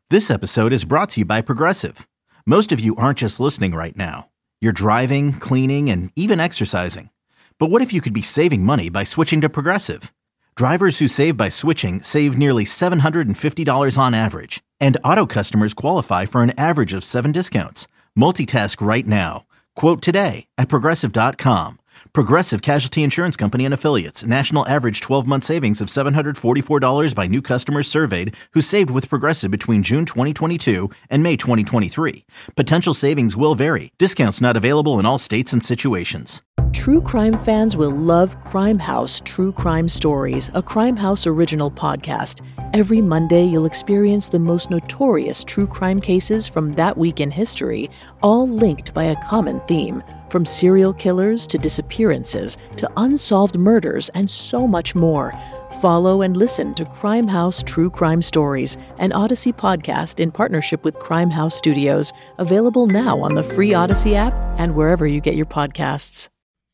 This episode is brought to you by Progressive. Most of you aren't just listening right now. You're driving, cleaning, and even exercising. But what if you could be saving money by switching to Progressive? Drivers who save by switching save nearly $750 on average. And auto customers qualify for an average of 7 discounts. Multitask right now. Quote today at Progressive.com. Progressive Casualty Insurance Company and Affiliates. National average 12-month savings of $744 by new customers surveyed who saved with Progressive between June 2022 and May 2023. Potential savings will vary. Discounts not available in all states and situations. True crime fans will love Crime House True Crime Stories, a Crime House original podcast. Every Monday, you'll experience the most notorious true crime cases from that week in history, all linked by a common theme. From serial killers to disappearances to unsolved murders and so much more. Follow and listen to Crime House True Crime Stories, an Odyssey podcast in partnership with Crime House Studios, available now on the free Odyssey app and wherever you get your podcasts.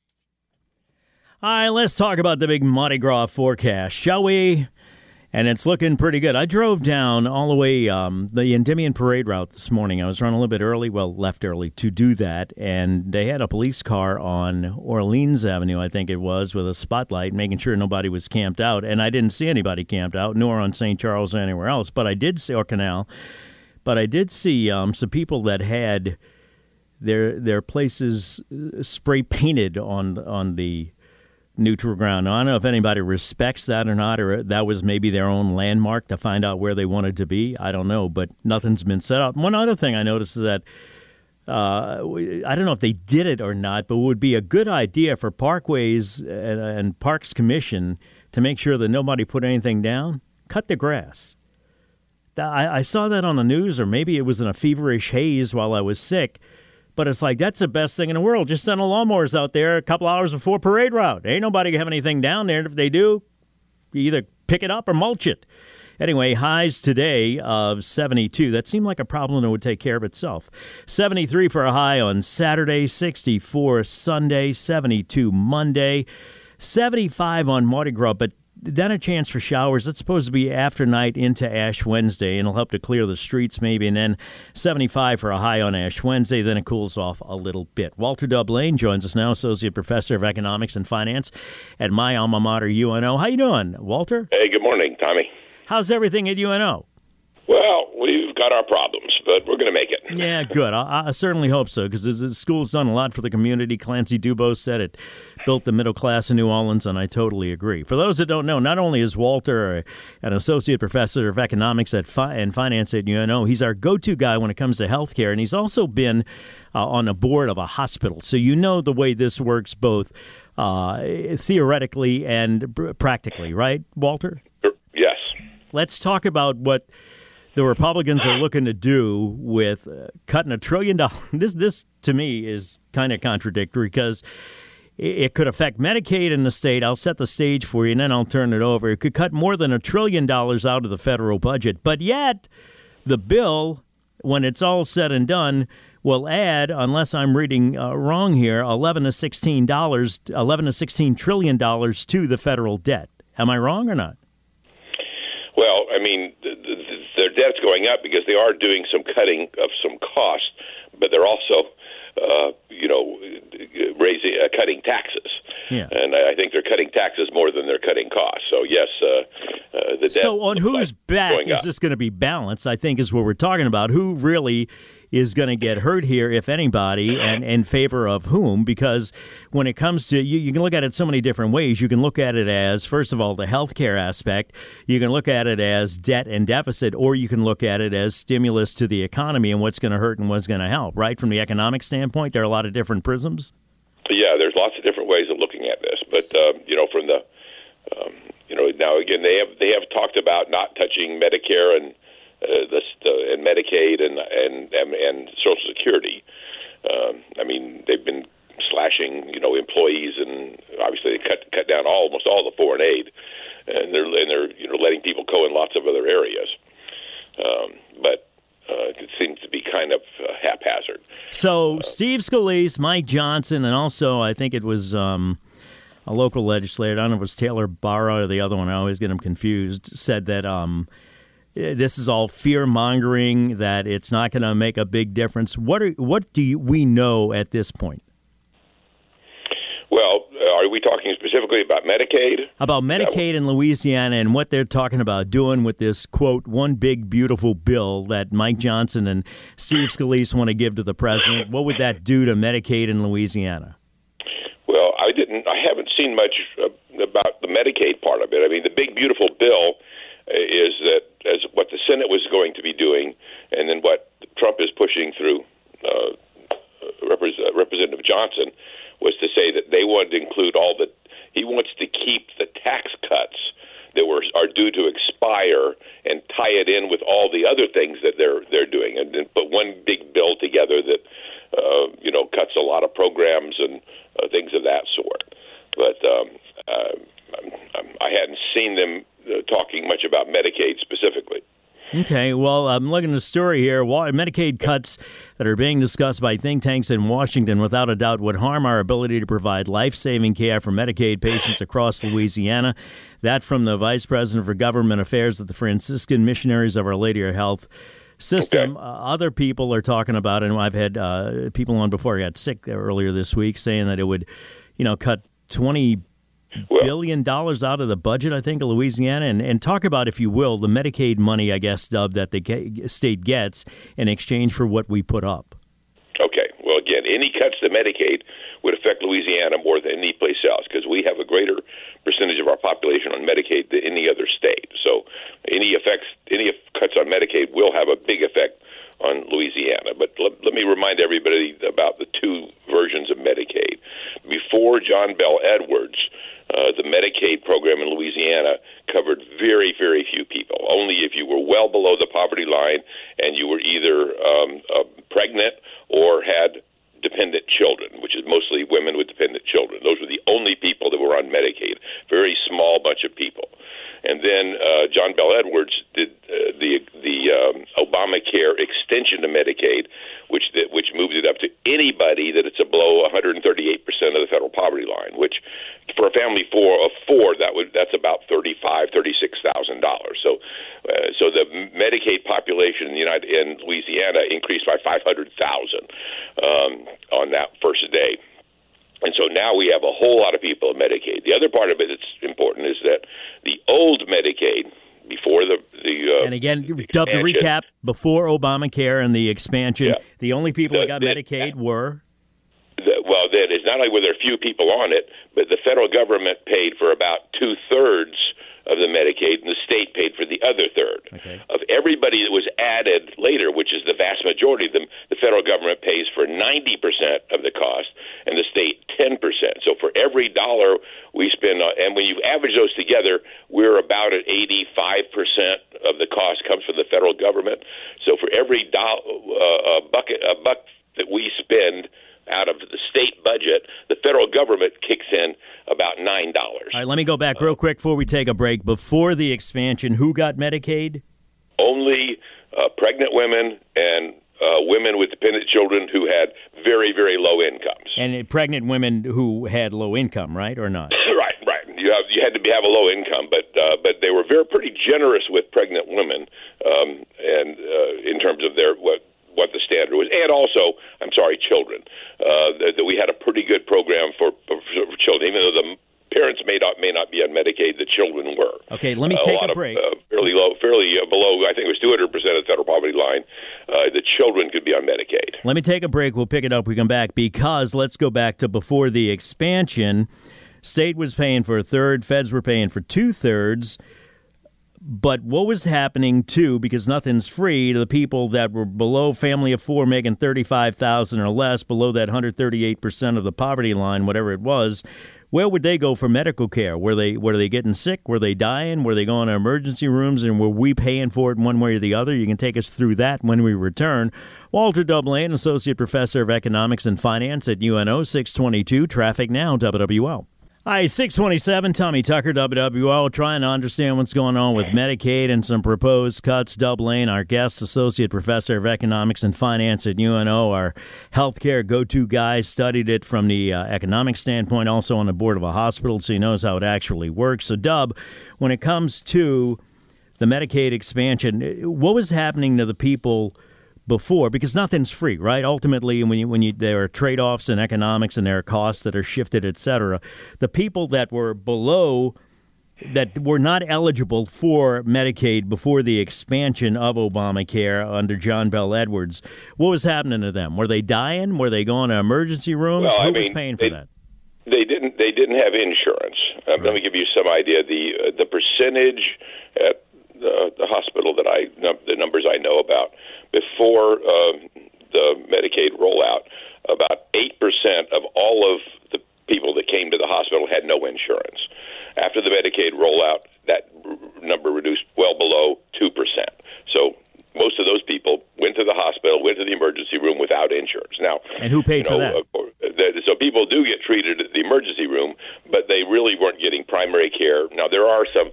All right, let's talk about the big Mardi Gras forecast, shall we? And it's looking pretty good. I drove down all the way the Endymion Parade route this morning. I was running a little bit early, left early to do that. And they had a police car on Orleans Avenue, I think it was, with a spotlight, making sure nobody was camped out. And I didn't see anybody camped out, nor on St. Charles or anywhere else. But I did see, or Canal. But I did see some people that had their places spray painted on the neutral ground. I don't know if anybody respects that or not, or that was maybe their own landmark to find out where they wanted to be. I don't know, but nothing's been set up. One other thing I noticed is that I don't know if they did it or not, but it would be a good idea for Parkways and Parks Commission to make sure that nobody put anything down. Cut the grass. I saw that on the news, or maybe it was in a feverish haze while I was sick. But it's like, that's the best thing in the world. Just send the lawnmowers out there a couple hours before parade route. Ain't nobody have anything down there. If they do, you either pick it up or mulch it. Anyway, highs today of 72. That seemed like a problem that would take care of itself. 73 for a high on Saturday, 64 Sunday, 72 Monday, 75 on Mardi Gras, but then a chance for showers. That's supposed to be after night into Ash Wednesday, and it'll help to clear the streets maybe. And then 75 for a high on Ash Wednesday. Then it cools off a little bit. Walter Dublane joins us now, Associate Professor of Economics and Finance at my alma mater, UNO. How you doing, Walter? Hey, good morning, Tommy. How's everything at UNO? Well, we've got our problems, but we're going to make it. Yeah, good. I certainly hope so, because the school's done a lot for the community. Clancy Dubose said it built the middle class in New Orleans, and I totally agree. For those that don't know, not only is Walter an associate professor of economics and finance at UNO, he's our go-to guy when it comes to healthcare, and he's also been on the board of a hospital. So you know the way this works, both theoretically and practically, right, Walter? Yes. Let's talk about what the Republicans are looking to do with cutting $1 trillion. This to me is kind of contradictory, because it could affect Medicaid in the state. I'll set the stage for you, and then I'll turn it over. It could cut more than $1 trillion out of the federal budget. But yet, the bill, when it's all said and done, will add, unless I'm reading wrong here, $11 to $16 trillion to the federal debt. Am I wrong or not? Well, I mean, their debt's going up because they are doing some cutting of some costs, but they're also, cutting taxes. Yeah. And I think they're cutting taxes more than they're cutting costs. So, yes, the debt. So on whose back is this going to be balanced, I think, is what we're talking about. Who really is going to get hurt here, if anybody, and in favor of whom? Because when it comes to, you can look at it so many different ways. You can look at it as, first of all, the healthcare aspect. You can look at it as debt and deficit, or you can look at it as stimulus to the economy and what's going to hurt and what's going to help, right? From the economic standpoint, there are a lot of different prisms. Yeah, there's lots of different ways of looking at this. But, from the, now, again, they have talked about not touching Medicare and and Medicaid and Social Security. I mean, they've been slashing, employees, and obviously they cut down almost all the foreign aid, and they're letting people go in lots of other areas. But it seems to be kind of haphazard. So Steve Scalise, Mike Johnson, and also I think it was a local legislator, I don't know if it was Taylor Barra or the other one, I always get them confused, said that this is all fear-mongering, that it's not going to make a big difference. What do we know at this point? Well, are we talking specifically about Medicaid? About Medicaid in Louisiana and what they're talking about doing with this, quote, one big beautiful bill that Mike Johnson and Steve Scalise want to give to the president. What would that do to Medicaid in Louisiana? Well, I haven't seen much about the Medicaid part of it. I mean, the big beautiful bill is that as what the Senate was going to be doing, and then what Trump is pushing through Representative Johnson, was to say that they wanted to include he wants to keep the tax cuts that are due to expire and tie it in with all the other things that they're doing, and then put one big bill together that cuts a lot of programs and things of that sort. But I hadn't seen them talking much about Medicaid specifically. Okay, well, I'm looking at the story here. Medicaid cuts that are being discussed by think tanks in Washington without a doubt would harm our ability to provide life-saving care for Medicaid patients across Louisiana. That from the Vice President for Government Affairs at the Franciscan Missionaries of Our Lady of Health System. Okay. Other people are talking about it, and I've had people on before I got sick earlier this week saying that it would, cut $20 billion out of the budget, I think, of Louisiana. And talk about, if you will, the Medicaid money, I guess, Dub, that the state gets in exchange for what we put up. Okay. Well, again, any cuts to Medicaid would affect Louisiana more than any place else because we have a greater percentage of our population on Medicaid than any other state. So any cuts on Medicaid will have a big effect on Louisiana. But let me remind everybody about the two versions of Medicaid. Before John Bel Edwards, the Medicaid program in Louisiana covered very, very few people. Only if you were well below the poverty line and you were either pregnant or had dependent children, which is mostly women with dependent children. Those were the only people that were on Medicaid. Very small bunch of people. And then John Bel Edwards did the Obamacare extension to Medicaid, which moves it up to anybody that it's below 138% of the federal poverty line. Which, for a family of four, that's about $36,000. So the Medicaid population in Louisiana increased by 500,000 on that first day. And so now we have a whole lot of people in Medicaid. The other part of it that's important is that the old Medicaid, before the and again, Dub, to recap, before Obamacare and the expansion, the only people that got Medicaid were? That is not only were there few people on it, but the federal government paid for about 2/3 of the Medicaid, and the state paid for the other third. Okay. Of everybody that was added later, which is the vast majority of them, the federal government pays for 90% of the cost, and the state 10%. So for every dollar we spend, and when you average those together, we're about at 85% of the cost comes from the federal government. So for every buck that we spend out of the state budget, the federal government kicks in about $9. All right, let me go back real quick before we take a break. Before the expansion, who got Medicaid? Only pregnant women and women with dependent children who had very, very low incomes. And pregnant women who had low income, right, or not? Right. You had to have a low income, but they were pretty generous with pregnant women, and in terms of what the standard was, and also, children. That we had a pretty good program for children, even though the parents may not be on Medicaid, the children were. Okay, let me take a break. Fairly below, I think it was 200% of the federal poverty line. The children could be on Medicaid. Let me take a break. We'll pick it up when we come back, because let's go back to before the expansion. State was paying for a third, feds were paying for 2/3. But what was happening, too, because nothing's free, to the people that were below family of four making $35,000 or less, below that 138% of the poverty line, whatever it was, where would they go for medical care? Were they getting sick? Were they dying? Were they going to emergency rooms? And were we paying for it one way or the other? You can take us through that when we return. Walter Dublin, Associate Professor of Economics and Finance at UNO, 622 Traffic Now, WWL. Hi, 627, Tommy Tucker, WWL, trying to understand what's going on with Medicaid and some proposed cuts. Dub Lane, our guest, Associate Professor of Economics and Finance at UNO, our healthcare go-to guy, studied it from the economic standpoint, also on the board of a hospital, so he knows how it actually works. So, Dub, when it comes to the Medicaid expansion, what was happening to the people before? Because nothing's free, right? Ultimately, there are trade-offs in economics and there are costs that are shifted, et cetera. The people that were below, that were not eligible for Medicaid before the expansion of Obamacare under John Bel Edwards, what was happening to them? Were they dying? Were they going to emergency rooms? Well, Who was paying for that? They didn't have insurance. Right. Let me give you some idea. The percentage at the hospital the numbers I know about before the Medicaid rollout, about 8% of all of the people that came to the hospital had no insurance. After the Medicaid rollout, that number reduced well below 2%. So most of those people went to the hospital, went to the emergency room without insurance. Now, and who paid for that? So people do get treated at the emergency room, but they really weren't getting primary care. Now, there are some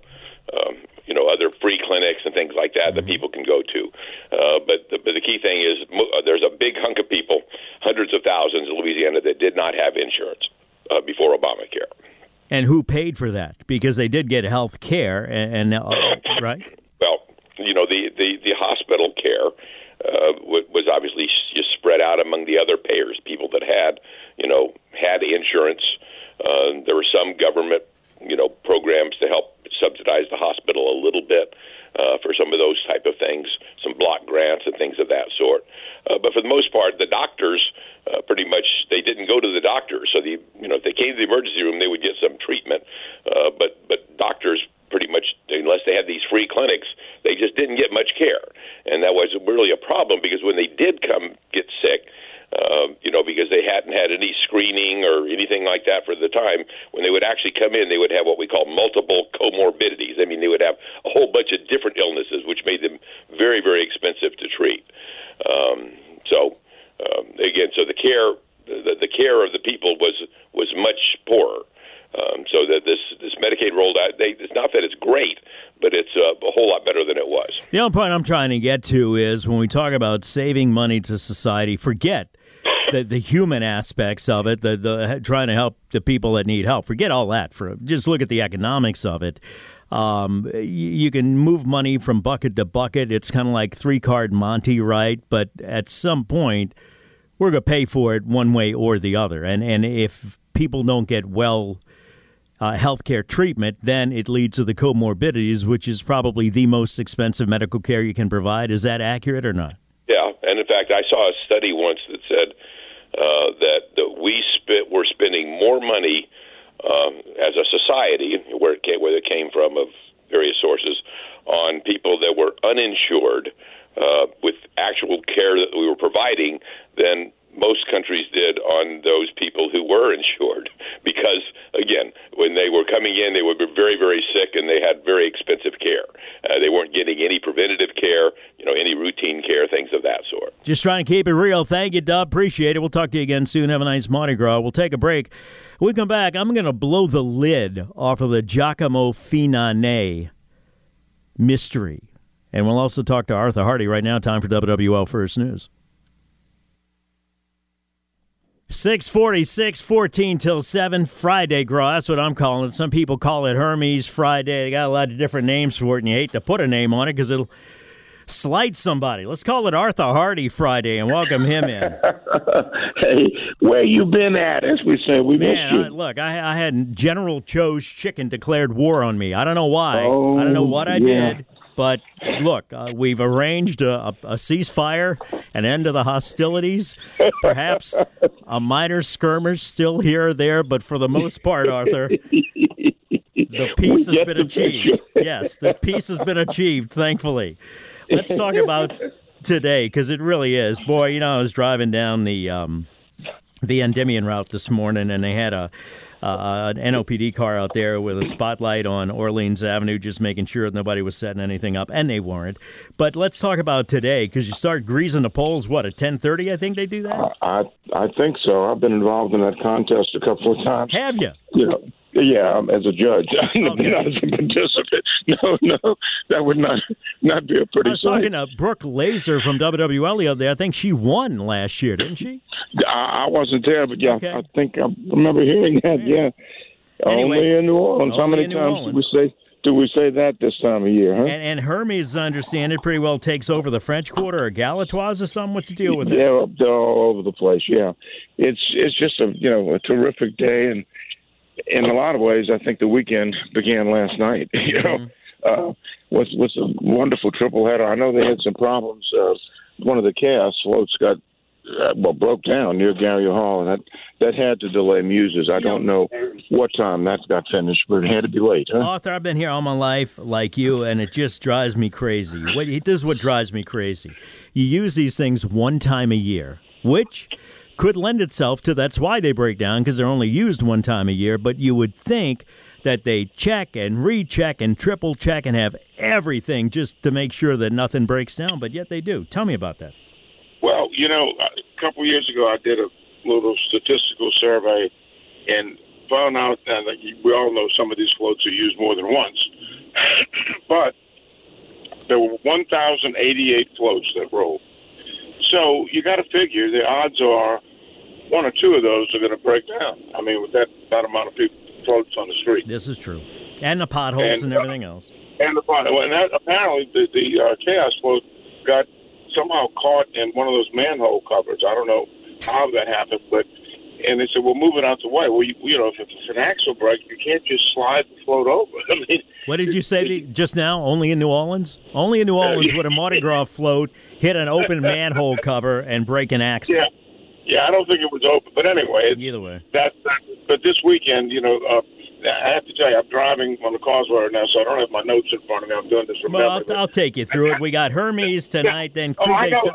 other free clinics and things like that that people can go to. But the key thing is there's a big hunk of people, hundreds of thousands in Louisiana, that did not have insurance before Obamacare. And who paid for that? Because they did get health care, and right? Well, the hospital care was obviously just spread out among the other payers, people that had insurance. There were some government, programs to help subsidize the hospital a little bit for some of those type of things, some block grants and things of that sort. But for the most part, the doctors pretty much, they didn't go to the doctor. So if they came to the emergency room, they would get some treatment. But doctors pretty much, unless they had these free clinics, they just didn't get much care. And that was really a problem because when they did come get sick, because they hadn't had any screening or anything like that for the time, when they would actually come in, they would have what we call multiple comorbidities. I mean, they would have a whole bunch of different illnesses, which made them very, very expensive to treat. So the care of the people was much poorer. So that this Medicaid rolled out, it's not that it's great, but it's a whole lot better than it was. The only point I'm trying to get to is when we talk about saving money to society, forget the human aspects of it, the trying to help the people that need help. Forget all that. Just look at the economics of it. You can move money from bucket to bucket. It's kind of like three-card Monty, right? But at some point, we're going to pay for it one way or the other. And if people don't get healthcare treatment, then it leads to the comorbidities, which is probably the most expensive medical care you can provide. Is that accurate or not? Yeah, and in fact, I saw a study once that said that we're spending more money as a society, where it came from of various sources, on people that were uninsured with actual care that we were providing than most countries did on those people who were insured. Because, again, when they were coming in, they were very, very sick and they had very expensive care. They weren't getting any preventative care, any routine care, things of that sort. Just trying to keep it real. Thank you, Dub. Appreciate it. We'll talk to you again soon. Have a nice Mardi Gras. We'll take a break. When we come back, I'm going to blow the lid off of the Giacomo Finane mystery. And we'll also talk to Arthur Hardy right now. Time for WWL First News. 6:46, 14 till 7, Friday Gras. That's what I'm calling it. Some people call it Hermes Friday. They got a lot of different names for it, and you hate to put a name on it because it'll slight somebody. Let's call it Arthur Hardy Friday and welcome him in. Hey, where you been at, as we say? We missed you. Look, I had General Cho's chicken declared war on me. I don't know why. I don't know what I did. But look, we've arranged a ceasefire, an end to the hostilities, perhaps a minor skirmish still here or there, but for the most part, Arthur, the peace has been achieved. Yes, the peace has been achieved, thankfully. Let's talk about today, because it really is. Boy, I was driving down the Endymion route this morning, and they had an NOPD car out there with a spotlight on Orleans Avenue, just making sure that nobody was setting anything up, and they weren't. But let's talk about today, because you start greasing the polls, at 10:30, I think they do that? I think so. I've been involved in that contest a couple of times. Have you? Yeah, as a judge. Okay. Not as a participant. No, that would not be a pretty sight. I was talking to Brooke Laser from WWL the other day. I think she won last year, didn't she? I wasn't there, but yeah, okay. I think I remember hearing that, yeah. Anyway, only in New Orleans. How many times did we say do we say that this time of year, huh? And Hermes, I understand it, pretty well takes over the French Quarter or Galatoire's or something. What's the deal with that? They're all over the place. Yeah, it's just a terrific day, and in a lot of ways, I think the weekend began last night. Was a wonderful triple header. I know they had some problems. One of the chaos floats broke down near Gary Hall, and that had to delay Muses. I don't know what time that got finished, but it had to be late. Huh? Arthur, I've been here all my life, like you, and it just drives me crazy. This is what drives me crazy. You use these things one time a year, which could lend itself to that's why they break down, because they're only used one time a year, but you would think that they check and recheck and triple check and have everything just to make sure that nothing breaks down, but yet they do. Tell me about that. Well, a couple of years ago, I did a little statistical survey and found out that we all know some of these floats are used more than once, but there were 1,088 floats that rolled. So you got to figure the odds are one or two of those are going to break down. I mean, with that amount of people floats on the street. This is true, and the potholes and everything else. And the pothole, and that apparently the chaos float got somehow caught in one of those manhole covers. I don't know how that happened, and they said, "Well, move it out the way." Well, if it's an axle break, you can't just slide the float over. I mean, what did you say just now? Only in New Orleans? Only in New Orleans would a Mardi Gras float hit an open manhole cover and break an axle. Yeah, I don't think it was open, but anyway. Either way. But this weekend, I have to tell you, I'm driving on the causeway right now, so I don't have my notes in front of me. I'm doing this from memory. Well, I'll take you through it. We got Hermes tonight, then Crew I got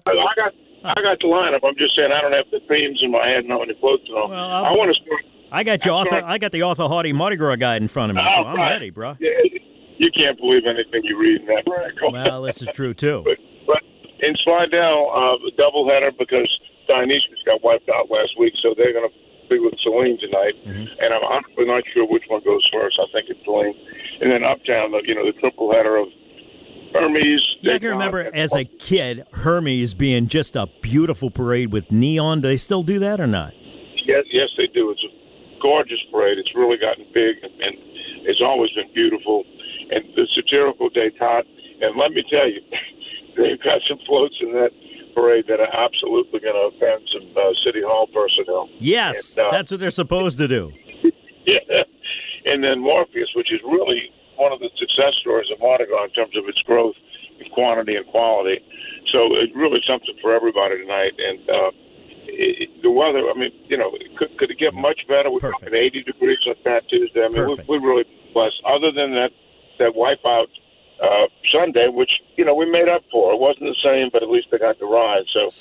the lineup. I'm just saying I don't have the themes in my head and how many floats and all. Well, I want to start. I got the Arthur Hardy Mardi Gras guide in front of me, so I'm ready, bro. Yeah, you can't believe anything you read in that article. Well, this is true, too. But in Slidell, a doubleheader because Dionysius got wiped out last week, so they're going to be with Celine tonight. Mm-hmm. And I'm honestly not sure which one goes first. I think it's Celine. And then Uptown, the triple header of Hermes. Yeah, I can remember as a kid, Hermes being just a beautiful parade with neon. Do they still do that or not? Yes, they do. It's a gorgeous parade. It's really gotten big, and it's always been beautiful. And the satirical détente. And let me tell you, they've got some floats in that parade that are absolutely going to offend some City Hall personnel. Yes, and, that's what they're supposed to do. Yeah. And then Morpheus, which is really one of the success stories of Mardi Gras in terms of its growth in quantity and quality. So it's really something for everybody tonight. And the weather, could it get much better? We're talking 80 degrees on Fat Tuesday. I mean, we're really blessed. Other than that wipeout Sunday, which we made up for. It wasn't the same, but at least they got the ride.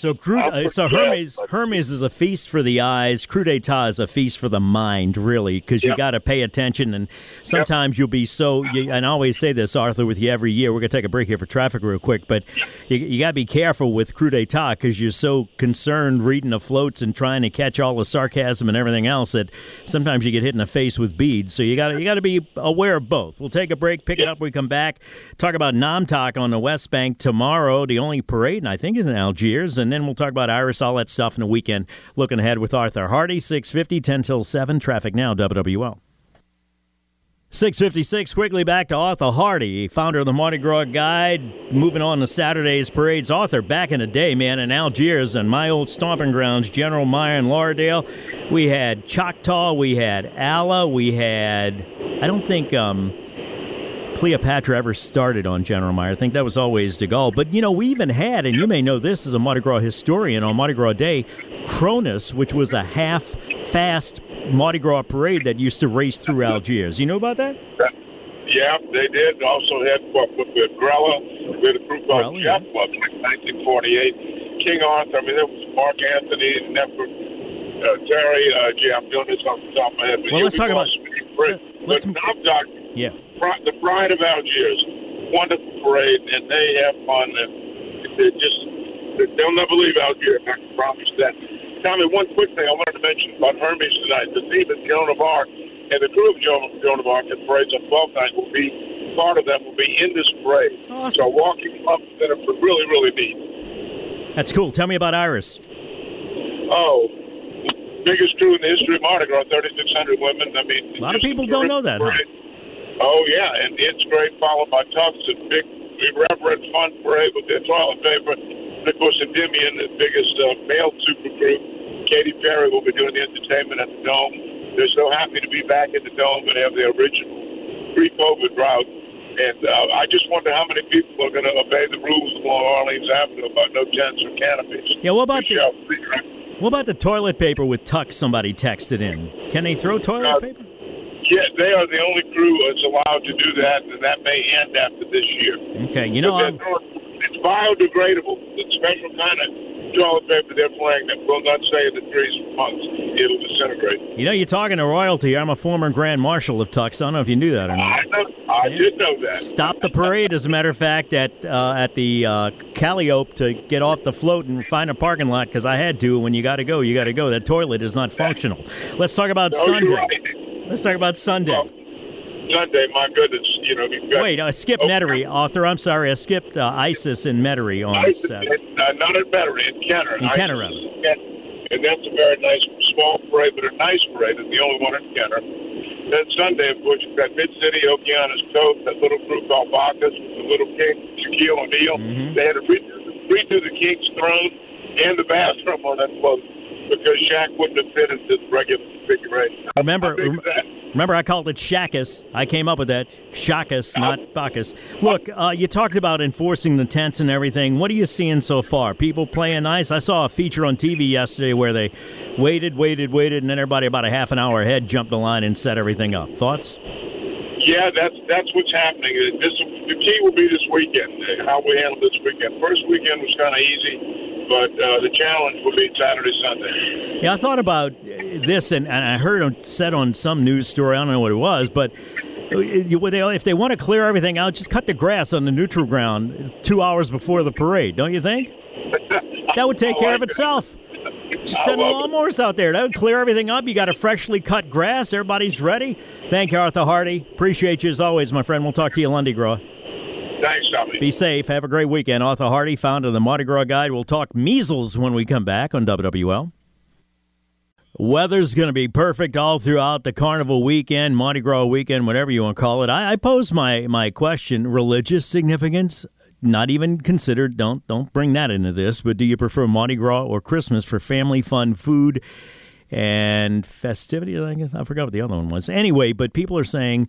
So Hermes is a feast for the eyes. Coup d'etat is a feast for the mind, really, because you got to pay attention. And sometimes you'll be and I always say this, Arthur, with you every year. We're going to take a break here for traffic real quick, but you got to be careful with coup d'etat because you're so concerned reading the floats and trying to catch all the sarcasm and everything else that sometimes you get hit in the face with beads. So you got to be aware of both. We'll take a break, pick it up when we come back, talk about Namtak on the West Bank tomorrow. The only parade, I think, is in Algiers. And then we'll talk about Iris, all that stuff in the weekend. Looking ahead with Arthur Hardy, 6:50, 10 till 7. Traffic now, WWL. 6:56, quickly back to Arthur Hardy, founder of the Mardi Gras Guide. Moving on to Saturday's parades. Arthur, back in the day, man, in Algiers and my old stomping grounds, General Meyer and Lauderdale, we had Choctaw, we had Allah, we had, I don't think Cleopatra ever started on General Meyer. I think that was always de Gaulle. But, we even had, and you may know this as a Mardi Gras historian, on Mardi Gras Day, Cronus, which was a half-fast Mardi Gras parade that used to race through Algiers. You know about that? Yeah, they did. Also had with Grella, with a group called Jeff Club in 1948. King Arthur, there was Mark Anthony, Nefer, Terry. I'm doing this off the top of my head. Well, let's talk about... The Pride of Algiers, wonderful parade, and they have fun, and they'll never leave Algiers, I can promise that. Tommy, one quick thing I wanted to mention about Hermes tonight. The theme is Joan of Arc, and the crew of Joan of Arc that parades on 12th night part of them will be in this parade. Awesome. So walking up, and it's really, really neat. That's cool. Tell me about Iris. Oh, biggest crew in the history of Mardi Gras, 3,600 women. A lot of people don't know that, huh? Oh, yeah, and it's great, followed by Tufts, a big, irreverent, fun parade with their toilet paper. And, of course, Endymion, the biggest male supergroup. Katy Perry will be doing the entertainment at the Dome. They're so happy to be back at the Dome and have their original pre-COVID route. And I just wonder how many people are going to obey the rules along Orleans Avenue about no tents or canopies. Yeah, what about the toilet paper with Tuck somebody texted in? Can they throw toilet paper? Yeah, they are the only crew that's allowed to do that, and that may end after this year. Okay, it's biodegradable. It's special kind of toilet paper they're playing that will not stay in the trees for months. It'll disintegrate. You're talking to royalty. I'm a former Grand Marshal of Tux. I don't know if you knew that or not. I did know that. Stop the parade, as a matter of fact, at the Calliope to get off the float and find a parking lot, because I had to. When you got to go, you got to go. That toilet is not functional. Let's talk about Sunday. You're right. Let's talk about Sunday. Well, Sunday, my goodness, you've got... Wait, I skipped Metairie, Arthur. I'm sorry. I skipped ISIS in Metairie on Saturday. Not at Metairie, in Kenner. In Kenner, rather. And that's a very nice, small parade, but a nice parade. It's the only one in Kenner. Then Sunday, of course, you've got Mid-City, Okeanos Coast, that little group called Bacchus, the Little King, Shaquille O'Neal. Mm-hmm. They had to redo the King's throne and the bathroom on that float, because Shaq wouldn't have fit into the regular configuration. Remember, I called it Shackus. I came up with that. Shackus, not Bacchus. Look, you talked about enforcing the tents and everything. What are you seeing so far? People playing nice? I saw a feature on TV yesterday where they waited, and then everybody about a half an hour ahead jumped the line and set everything up. Thoughts? Yeah, that's what's happening. The key will be this weekend, how we handle this weekend. First weekend was kind of easy. But the challenge will be Saturday, Sunday. Yeah, I thought about this, and I heard it said on some news story, I don't know what it was, but if they want to clear everything out, just cut the grass on the neutral ground 2 hours before the parade, don't you think? That would take care of itself. Just send the lawnmowers out there. That would clear everything up. You got a freshly cut grass. Everybody's ready. Thank you, Arthur Hardy. Appreciate you as always, my friend. We'll talk to you Lundi Gras. Thanks, Tommy. Be safe. Have a great weekend. Arthur Hardy, founder of the Mardi Gras Guide. We'll talk measles when we come back on WWL. Weather's going to be perfect all throughout the Carnival weekend, Mardi Gras weekend, whatever you want to call it. I pose my question, religious significance, not even considered. Don't bring that into this, but do you prefer Mardi Gras or Christmas for family fun, food, and festivity? I guess I forgot what the other one was. Anyway, but people are saying...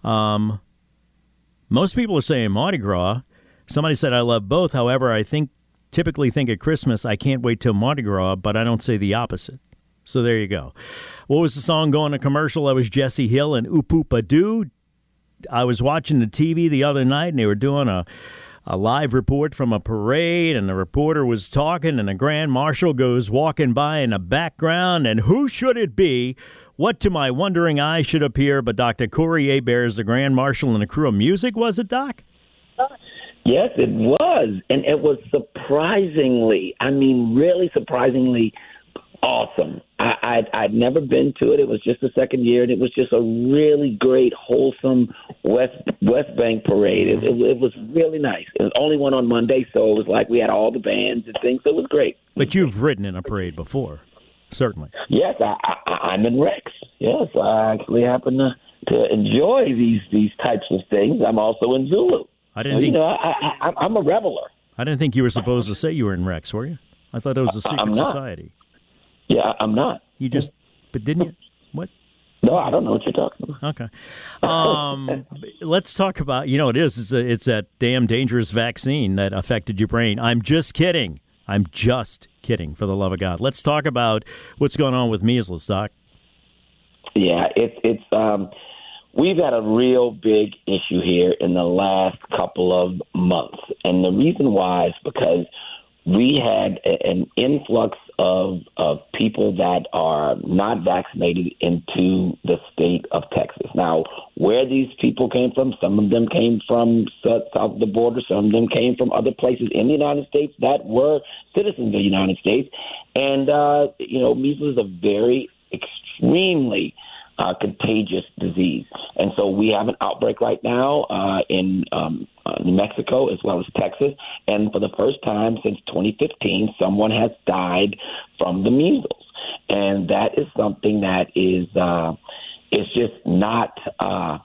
most people are saying Mardi Gras. Somebody said I love both. However, I typically think at Christmas, I can't wait till Mardi Gras, but I don't say the opposite. So there you go. What was the song going to commercial? That was Jesse Hill and Oop-Oop-A-Doo. I was watching the TV the other night, and they were doing a live report from a parade, and the reporter was talking, and the Grand Marshal goes walking by in the background, and who should it be? What to my wondering eye should appear but Dr. Corey Hebert is the Grand Marshal and a crew of music, was it, Doc? Yes, it was. And it was surprisingly, really surprisingly awesome. I'd never been to it. It was just the second year, and it was just a really great, wholesome West Bank parade. It was really nice. It was only one on Monday, so it was like we had all the bands and things, so it was great. But you've ridden in a parade before. Certainly. Yes, I'm in Rex. Yes, I actually happen to enjoy these types of things. I'm also in Zulu. I'm a reveler. I didn't think you were supposed to say you were in Rex, were you? I thought it was a secret society. Yeah, I'm not. You just, but didn't you? What? No, I don't know what you're talking about. Okay. Let's talk about, it's that damn dangerous vaccine that affected your brain. I'm just kidding, for the love of God. Let's talk about what's going on with measles, Doc. Yeah, it's we've had a real big issue here in the last couple of months. And the reason why is because we had an influx of people that are not vaccinated into the state of Texas. Now, where these people came from, some of them came from south of the border, some of them came from other places in the United States that were citizens of the United States. And, measles is a very extremely contagious disease. And so we have an outbreak right now in New Mexico as well as Texas. And for the first time since 2015, someone has died from the measles. And that is something that is just not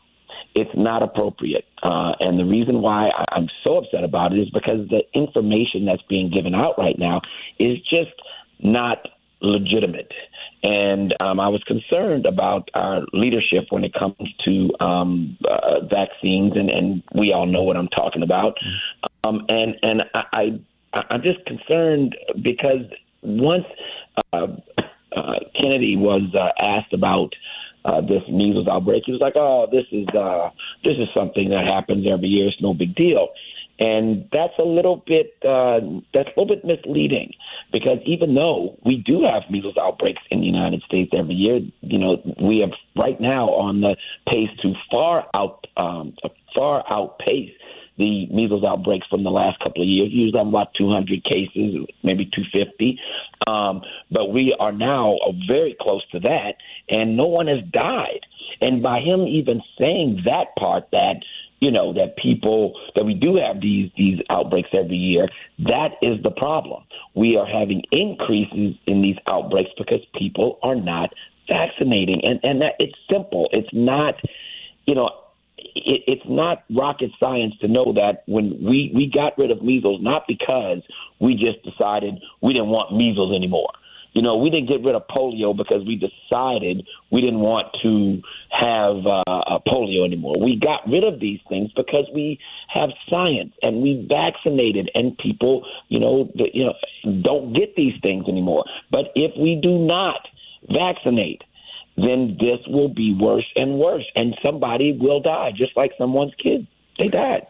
it's not appropriate. And the reason why I'm so upset about it is because the information that's being given out right now is just not legitimate. And I was concerned about our leadership when it comes to vaccines, and we all know what I'm talking about. And I'm just concerned because once Kennedy was asked about this measles outbreak, he was like, "Oh, this is something that happens every year. It's no big deal." And that's a little bit misleading, because even though we do have measles outbreaks in the United States every year, we are right now on the pace to far outpace the measles outbreaks from the last couple of years. Usually have about 200 cases, maybe 250. But we are now very close to that, and no one has died. And by him even saying that part, that that we do have these outbreaks every year, that is the problem. We are having increases in these outbreaks because people are not vaccinating. And that, it's simple. It's not, it's not rocket science to know that when we got rid of measles, not because we just decided we didn't want measles anymore. We didn't get rid of polio because we decided we didn't want to have polio anymore. We got rid of these things because we have science and we vaccinated, and people, don't get these things anymore. But if we do not vaccinate, then this will be worse and worse, and somebody will die, just like someone's kid. They died.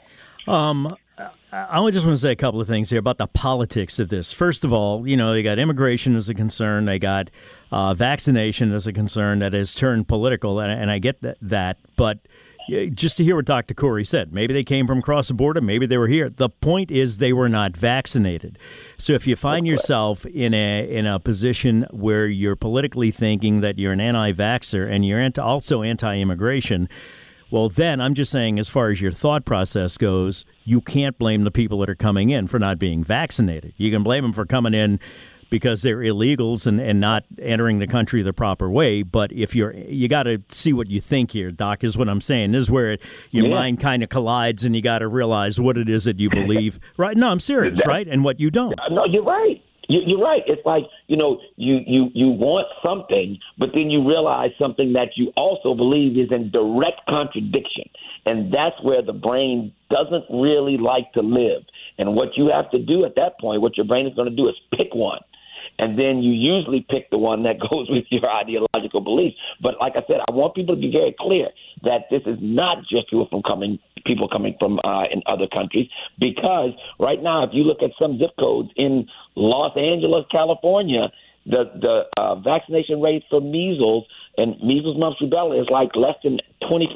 I just want to say a couple of things here about the politics of this. First of all, they got immigration as a concern. They got vaccination as a concern that has turned political, and I get that. But just to hear what Dr. Kory said, maybe they came from across the border, maybe they were here. The point is they were not vaccinated. So if you find yourself in a position where you're politically thinking that you're an anti-vaxxer and you're also anti-immigration, well, then I'm just saying, as far as your thought process goes, you can't blame the people that are coming in for not being vaccinated. You can blame them for coming in because they're illegals and not entering the country the proper way. But if you got to see what you think here, Doc, is what I'm saying. This is where your mind kind of collides, and you got to realize what it is that you believe. Right? No, I'm serious, right? And what you don't. No, you're right. You're right. It's like, you want something, but then you realize something that you also believe is in direct contradiction. And that's where the brain doesn't really like to live. And what you have to do at that point, what your brain is going to do is pick one. And then you usually pick the one that goes with your ideological beliefs. But like I said, I want people to be very clear that this is not just people coming from in other countries, because right now, if you look at some zip codes in Los Angeles, California, the vaccination rate for measles and measles, mumps, rubella is like less than 20%.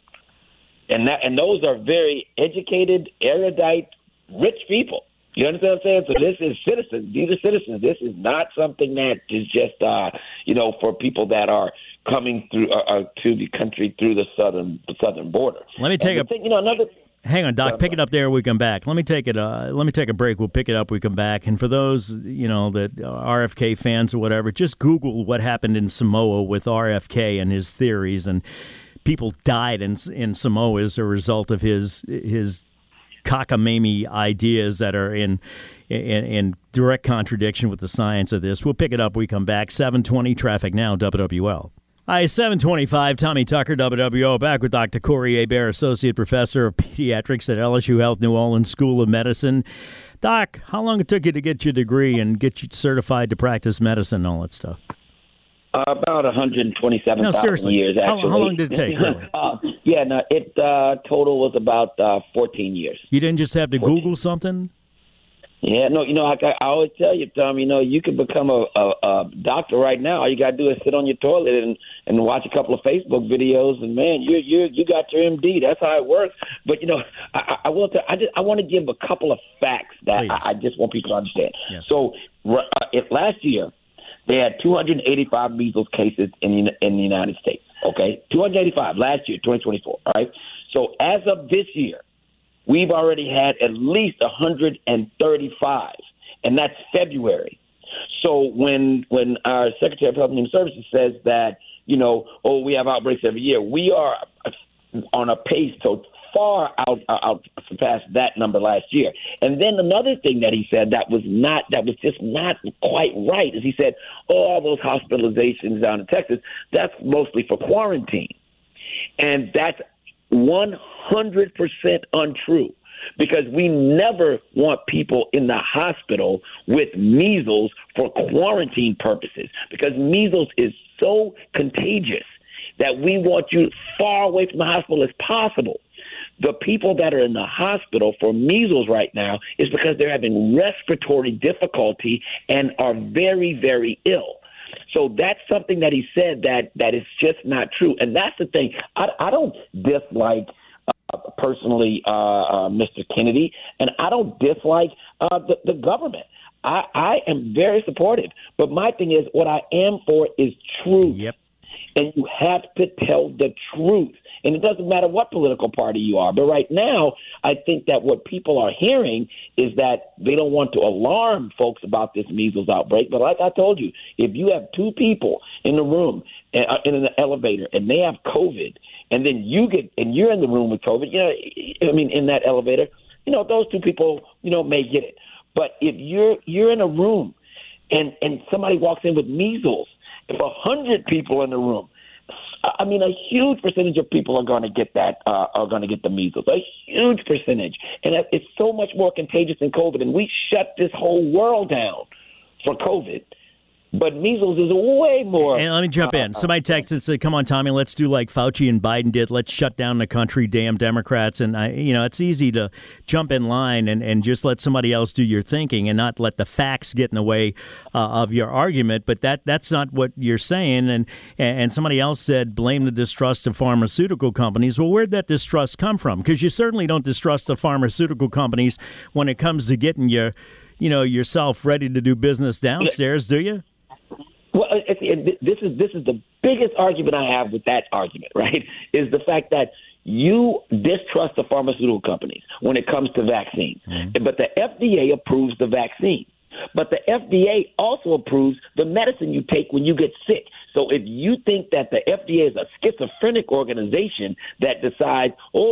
And those are very educated, erudite, rich people. You understand what I'm saying? So this is citizens. These are citizens. This is not something that is just, for people that are coming through to the country through the southern border. Let me take Hang on, Doc. Pick it up there. We come back. Let me take a break. We'll pick it up. We come back. And for those, that RFK fans or whatever, just Google what happened in Samoa with RFK and his theories. And people died in Samoa as a result of his cockamamie ideas that are in direct contradiction with the science of this. We'll pick it up. We come back. 7:20 traffic now. WWL. Hi, 7:25. Tommy Tucker, WWO, back with Dr. Kory Hebert, Associate Professor of Pediatrics at LSU Health New Orleans School of Medicine. Doc, how long it took you to get your degree and get you certified to practice medicine and all that stuff? About 127,000 years, actually. How long did it take, really? It total was about 14 years. You didn't just have to 14. Google something? Yeah, no, I always tell you, Tom, you could become a doctor right now. All you got to do is sit on your toilet and watch a couple of Facebook videos, and, man, you got your MD. That's how it works. But, I want to give a couple of facts that I just want people to understand. Yes. So last year, they had 285 measles cases in the United States, okay? 285 last year, 2024, all right? So as of this year, we've already had at least 135, and that's February. So when our Secretary of Health and Human Services says that, we have outbreaks every year, we are on a pace to far out surpass that number last year. And then another thing that he said that was just not quite right is he said, all those hospitalizations down in Texas, that's mostly for quarantine. And that's 100% untrue, because we never want people in the hospital with measles for quarantine purposes, because measles is so contagious that we want you far away from the hospital as possible. The people that are in the hospital for measles right now is because they're having respiratory difficulty and are very, very ill. So that's something that he said that is just not true. And that's the thing. I don't dislike personally Mr. Kennedy, and I don't dislike the government. I am very supportive. But my thing is, what I am for is truth. Yep. And you have to tell the truth. And it doesn't matter what political party you are. But right now, I think that what people are hearing is that they don't want to alarm folks about this measles outbreak. But like I told you, if you have two people in the room, in an elevator, and they have COVID, and then you're in the room with COVID, in that elevator, those two people, may get it. But if you're in a room and somebody walks in with measles, if 100 people in the room, a huge percentage of people are going to get that, are going to get the measles, a huge percentage. And it's so much more contagious than COVID. And we shut this whole world down for COVID. But measles is way more. And let me jump in. Somebody texted and said, come on, Tommy, let's do like Fauci and Biden did. Let's shut down the country, damn Democrats. And, it's easy to jump in line and just let somebody else do your thinking and not let the facts get in the way of your argument. But that's not what you're saying. And somebody else said, blame the distrust of pharmaceutical companies. Well, where'd that distrust come from? Because you certainly don't distrust the pharmaceutical companies when it comes to getting yourself ready to do business downstairs, do you? Well, this is the biggest argument I have with that argument, right, is the fact that you distrust the pharmaceutical companies when it comes to vaccines. Mm-hmm. But the FDA approves the vaccine. But the FDA also approves the medicine you take when you get sick. So if you think that the FDA is a schizophrenic organization that decides,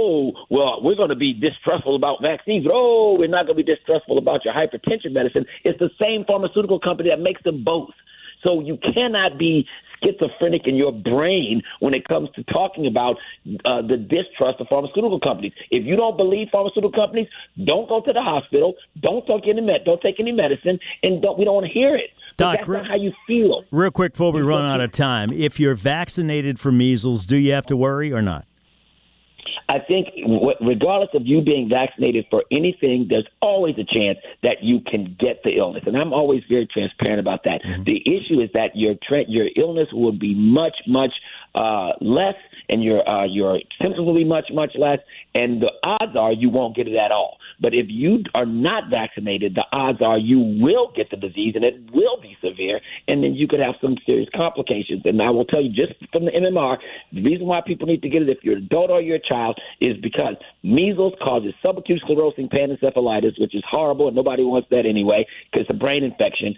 we're going to be distrustful about vaccines, but we're not going to be distrustful about your hypertension medicine, it's the same pharmaceutical company that makes them both. So you cannot be schizophrenic in your brain when it comes to talking about the distrust of pharmaceutical companies. If you don't believe pharmaceutical companies, don't go to the hospital, don't take any medicine, and we don't want to hear it. Doc, that's not how you feel. Real quick before we run out of time, if you're vaccinated for measles, do you have to worry or not? I think regardless of you being vaccinated for anything, there's always a chance that you can get the illness. And I'm always very transparent about that. Mm-hmm. The issue is that your illness will be much, much less, and your symptoms will be much, much less, and the odds are you won't get it at all. But if you are not vaccinated, the odds are you will get the disease, and it will be severe, and then you could have some serious complications. And I will tell you, just from the MMR, the reason why people need to get it, if you're an adult or you're a child, is because measles causes subacute sclerosing panencephalitis, which is horrible, and nobody wants that anyway, because it's a brain infection.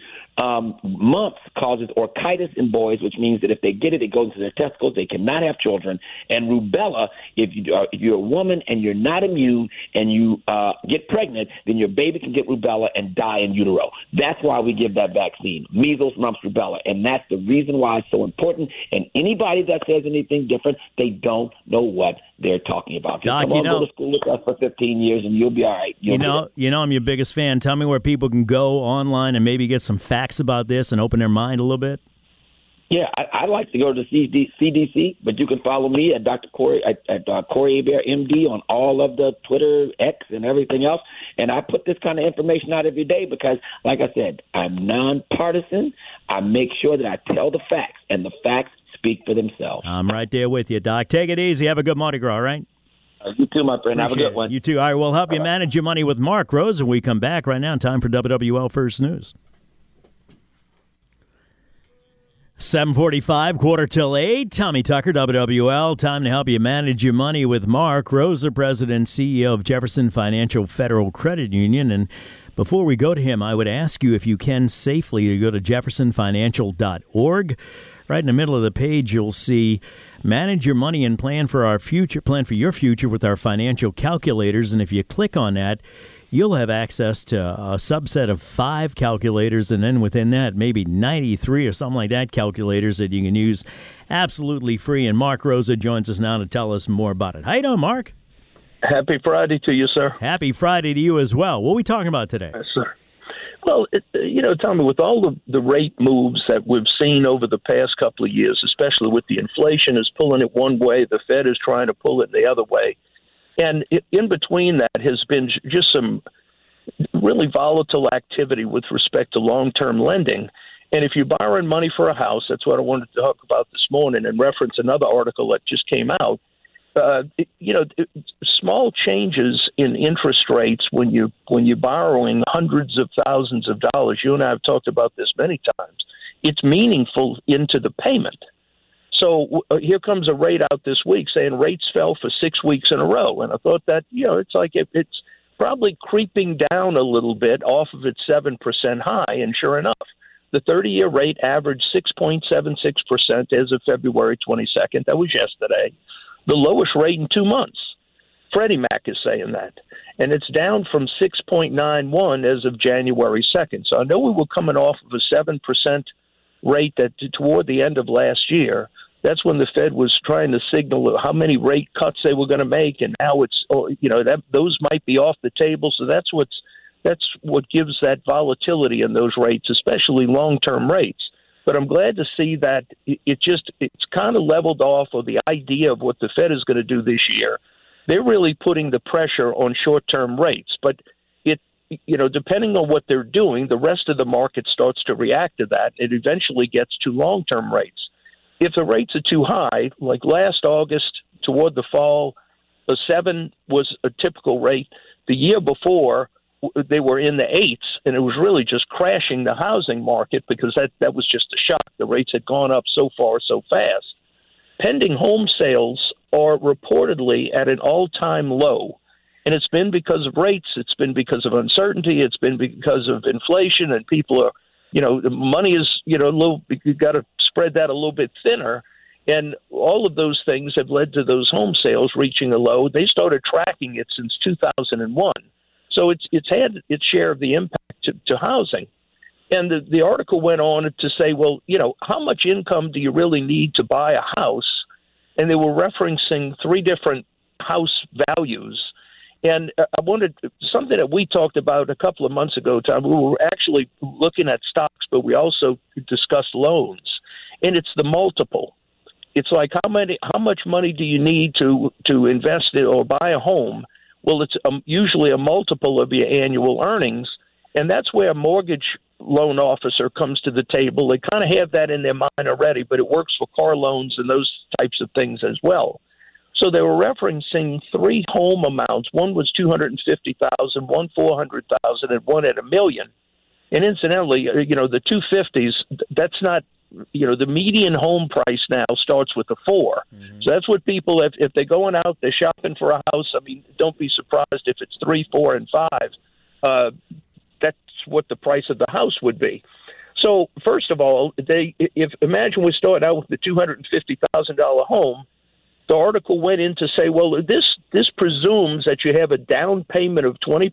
Mumps causes orchitis in boys, which means that if they get it, it goes into their testicles. They cannot have children. And rubella, if you're a woman and you're not immune and you get pregnant, then your baby can get rubella and die in utero. That's why we give that vaccine, measles, mumps, rubella. And that's the reason why it's so important. And anybody that says anything different, they don't know what they're talking about. Doc, go to school with us for 15 years and you'll be all right. I'm your biggest fan. Tell me where people can go online and maybe get some facts about this and open their mind a little bit. Yeah, I'd like to go to the CDC, but you can follow me at Dr. Corey at Corey Hebert, MD, on all of the Twitter, X, and everything else. And I put this kind of information out every day because, like I said, I'm nonpartisan. I make sure that I tell the facts, and the facts speak for themselves. I'm right there with you, Doc. Take it easy. Have a good Mardi Gras, all right? You too, my friend. Have a good one. You too. All right, we'll help you manage your money with Mark Rose, and we come back right now. Time for WWL First News. 7:45, 7:45. Tommy Tucker, WWL. Time to help you manage your money with Mark Rosa, President and CEO of Jefferson Financial Federal Credit Union. And before we go to him, I would ask you if you can safely to go to jeffersonfinancial.org. right in the middle of the page, you'll see manage your money and plan for your future with our financial calculators. And if you click on that, you'll have access to a subset of 5 calculators, and then within that, maybe 93 or something like that calculators that you can use absolutely free. And Mark Rosa joins us now to tell us more about it. How you doing, Mark? Happy Friday to you, sir. Happy Friday to you as well. What are we talking about today? Yes, sir. Well, Tommy, with all the rate moves that we've seen over the past couple of years, especially with the inflation is pulling it one way, the Fed is trying to pull it the other way. And in between that has been just some really volatile activity with respect to long-term lending. And if you're borrowing money for a house, that's what I wanted to talk about this morning and reference another article that just came out. Small changes in interest rates when you're borrowing hundreds of thousands of dollars. You and I have talked about this many times. It's meaningful into the payment. So here comes a rate out this week saying rates fell for 6 weeks in a row. And I thought that, it's like it's probably creeping down a little bit off of its 7% high. And sure enough, the 30-year rate averaged 6.76% as of February 22nd. That was yesterday. The lowest rate in 2 months. Freddie Mac is saying that. And it's down from 6.91 as of January 2nd. So I know we were coming off of a 7% rate that toward the end of last year. That's when the Fed was trying to signal how many rate cuts they were going to make, and now it's those might be off the table. So that's what gives that volatility in those rates, especially long-term rates. But I'm glad to see that it's kind of leveled off of the idea of what the Fed is going to do this year. They're really putting the pressure on short-term rates, but depending on what they're doing, the rest of the market starts to react to that. It eventually gets to long-term rates. If the rates are too high, like last August toward the fall, a 7 was a typical rate. The year before, they were in the 8s, and it was really just crashing the housing market because that was just a shock. The rates had gone up so far so fast. Pending home sales are reportedly at an all-time low, and it's been because of rates. It's been because of uncertainty. It's been because of inflation, and people are, the money is, you've got to spread that a little bit thinner. And all of those things have led to those home sales reaching a low. They started tracking it since 2001. So it's had its share of the impact to housing. And the article went on to say, well, how much income do you really need to buy a house? And they were referencing 3 different house values. And I wanted something that we talked about a couple of months ago, Tom. We were actually looking at stocks, but we also discussed loans. And it's the multiple. It's like how much money do you need to invest in or buy a home? Well, it's usually a multiple of your annual earnings, and that's where a mortgage loan officer comes to the table. They kind of have that in their mind already, but it works for car loans and those types of things as well. So they were referencing 3 home amounts. One was $250,000, one $400,000, and one at $1 million. And incidentally, the 250s, that's not. The median home price now starts with a 4. Mm-hmm. So that's what people, if they're going out, they're shopping for a house. I mean, don't be surprised if it's 3, 4, and 5. That's what the price of the house would be. So first of all, imagine we start out with the $250,000 home. The article went in to say, well, this presumes that you have a down payment of 20%,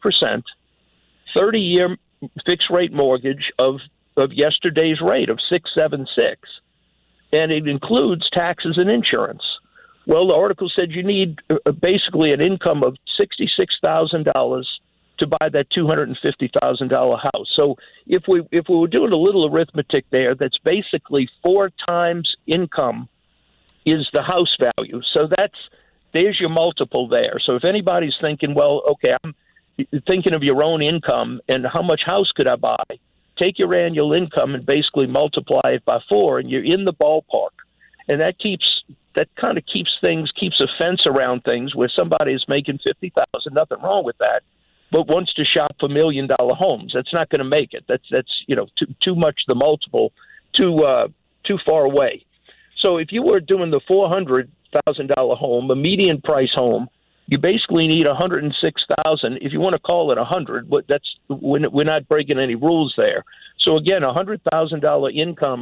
30-year fixed rate mortgage of yesterday's rate of 676, and it includes taxes and insurance. Well, the article said you need basically an income of $66,000 to buy that $250,000 house. So if we were doing a little arithmetic there, that's basically 4 times income is the house value. So there's your multiple there. So if anybody's thinking, well, okay, I'm thinking of your own income and how much house could I buy? Take your annual income and basically multiply it by 4, and you're in the ballpark. And that kind of keeps a fence around things where somebody is making $50,000, nothing wrong with that, but wants to shop for $1 million homes. That's not going to make it. That's too much the multiple, too far away. So if you were doing the $400,000 home, a median price home, you basically need $106,000. If you want to call it 100, but we're not breaking any rules there. So again, $100,000 income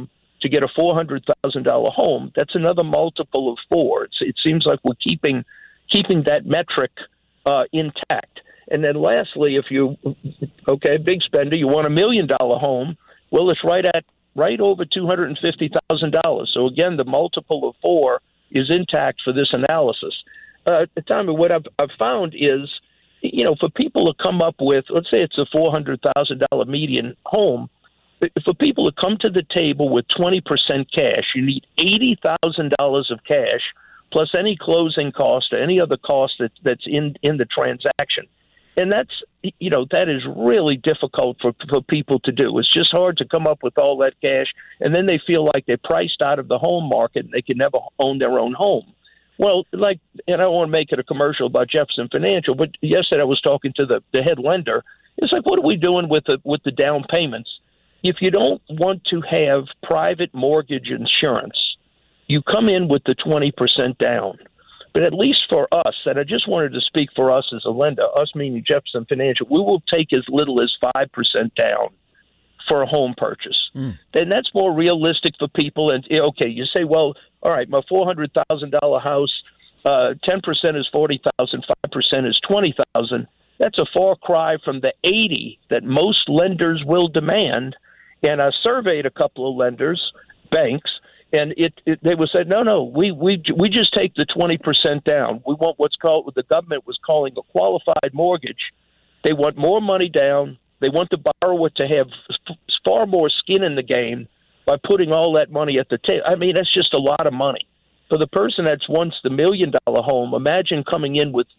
to get a $400,000 home, that's another multiple of 4. It seems like we're keeping that metric intact. And then lastly, if you, big spender, you want $1 million home, well, it's right over $250,000. So again, the multiple of 4 is intact for this analysis. Tommy, what I've found is, for people to come up with, let's say it's a $400,000 median home, for people to come to the table with 20% cash, you need $80,000 of cash plus any closing cost or any other cost that's in the transaction. And that is really difficult for people to do. It's just hard to come up with all that cash, and then they feel like they're priced out of the home market and they can never own their own home. Well, and I don't want to make it a commercial about Jefferson Financial, but yesterday I was talking to the head lender. It's like, what are we doing with the down payments? If you don't want to have private mortgage insurance, you come in with the 20% down. But at least for us, and I just wanted to speak for us as a lender, us meaning Jefferson Financial, we will take as little as 5% down for a home purchase. Then that's more realistic for people. And, you say, well, all right, my $400,000 house, 10% is $40,000, 5% is $20,000. That's a far cry from the 80 that most lenders will demand. And I surveyed a couple of lenders, banks, and they would say, no, we just take the 20% down. We want what the government was calling a qualified mortgage. They want more money down. They want the borrower to have far more skin in the game by putting all that money at the table. I mean, that's just a lot of money. For the person that's wants the $1 million home, imagine coming in with,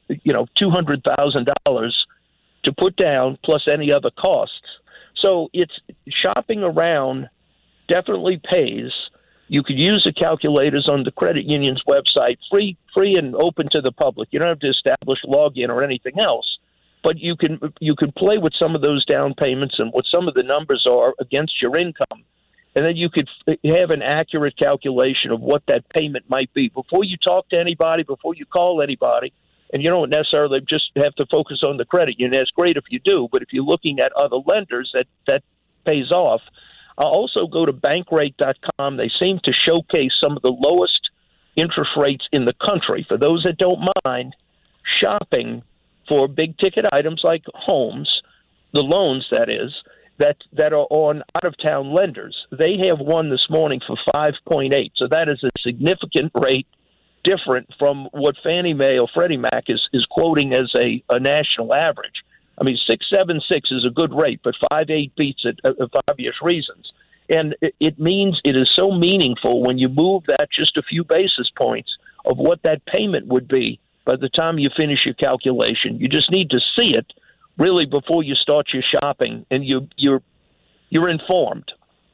$200,000 to put down plus any other costs. So it's shopping around definitely pays. You could use the calculators on the credit union's website, free and open to the public. You don't have to establish login or anything else, but you can play with some of those down payments and what some of the numbers are against your income, and then you could have an accurate calculation of what that payment might be before you talk to anybody, before you call anybody. And you don't necessarily just have to focus on the credit union. It's great if you do, but if you're looking at other lenders, that pays off. I'll also go to bankrate.com. They seem to showcase some of the lowest interest rates in the country. For those that don't mind shopping for big-ticket items like homes, the loans, that is, that are on out-of-town lenders. They have one this morning for 5.8, so that is a significant rate different from what Fannie Mae or Freddie Mac is quoting as a national average. I mean, 6.76 is a good rate, but 5.8 beats it for obvious reasons. And it means it is so meaningful when you move that just a few basis points of what that payment would be by the time you finish your calculation. You just need to see it really before you start your shopping, and you're informed.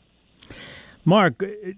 Mark,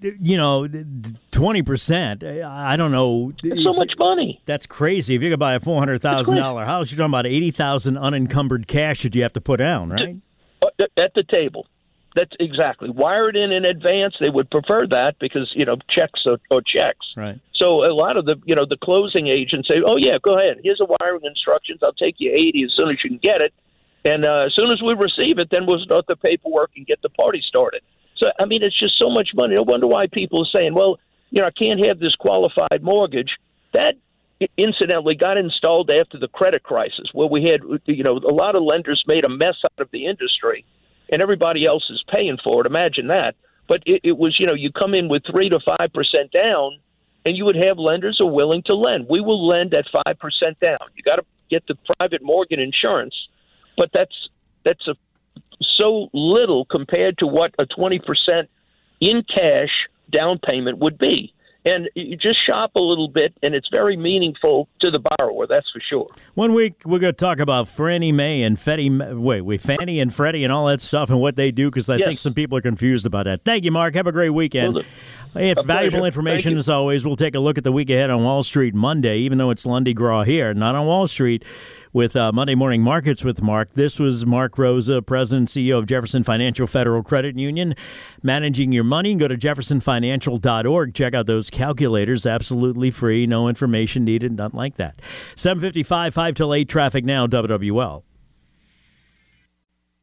20%, I don't know. It's so much money. That's crazy. If you could buy a $400,000 house, you're talking about $80,000 unencumbered cash that you have to put down, right? At the table. That's exactly. Wire it in advance. They would prefer that because, checks or checks. Right. So a lot of the closing agents say, oh, yeah, go ahead. Here's the wiring instructions. I'll take you 80 as soon as you can get it. And as soon as we receive it, then we'll start the paperwork and get the party started. So, I mean, it's just so much money. No wonder why people are saying, well, I can't have this qualified mortgage. That, incidentally, got installed after the credit crisis, where we had, a lot of lenders made a mess out of the industry, and everybody else is paying for it. Imagine that. But it was, you come in with 3 to 5% down, and you would have lenders who are willing to lend. We will lend at 5% down. You got to get the private mortgage insurance, but that's so little compared to what a 20% in cash down payment would be. And you just shop a little bit, and it's very meaningful to the borrower, that's for sure. 1 week, we're going to talk about Fannie Mae and Fannie and Freddie and all that stuff and what they do, because I think some people are confused about that. Thank you, Mark. Have a great weekend. Valuable information, as always. We'll take a look at the week ahead on Wall Street Monday, even though it's Lundy Gras here, not on Wall Street, with Monday Morning Markets with Mark. This was Mark Rosa, President and CEO of Jefferson Financial Federal Credit Union. Managing your money, go to jeffersonfinancial.org. Check out those calculators, absolutely free, no information needed, nothing like that. 7:55, 5 till 8 traffic now, WWL.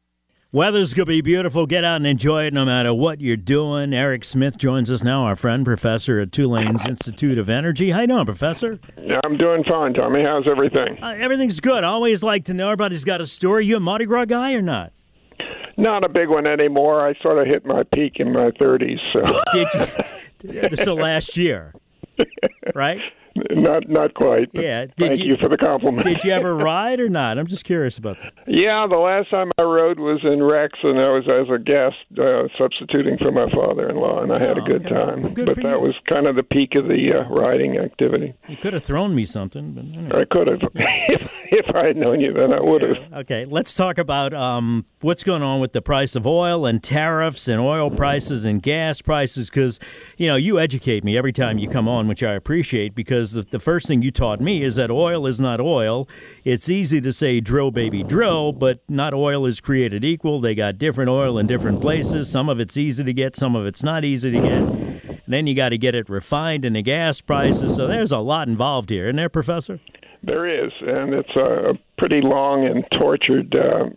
Weather's going to be beautiful. Get out and enjoy it no matter what you're doing. Eric Smith joins us now, our friend, professor at Tulane's Institute of Energy. How you doing, Professor? Yeah, I'm doing fine, Tommy. How's everything? Everything's good. I always like to know. Everybody's got a story. You a Mardi Gras guy or not? Not a big one anymore. I sort of hit my peak in my 30s. So. Did you? So last year, right? Not quite. Yeah. Thank you for the compliment. Did you ever ride or not? I'm just curious about that. Yeah, the last time I rode was in Rex, and I was as a guest substituting for my father-in-law, and I had a good time. Well, good but for that you. was kind of the peak of the riding activity. You could have thrown me something. But anyway. I could have. If I had known you, then I would have. Okay, let's talk about what's going on with the price of oil and tariffs and oil prices and gas prices, because, you educate me every time you come on, which I appreciate, because the first thing you taught me is that oil is not oil. It's easy to say drill, baby, drill, but not oil is created equal. They got different oil in different places. Some of it's easy to get, some of it's not easy to get. And then you got to get it refined in the gas prices. So there's a lot involved here, isn't there, Professor? There is, and it's a pretty long and tortured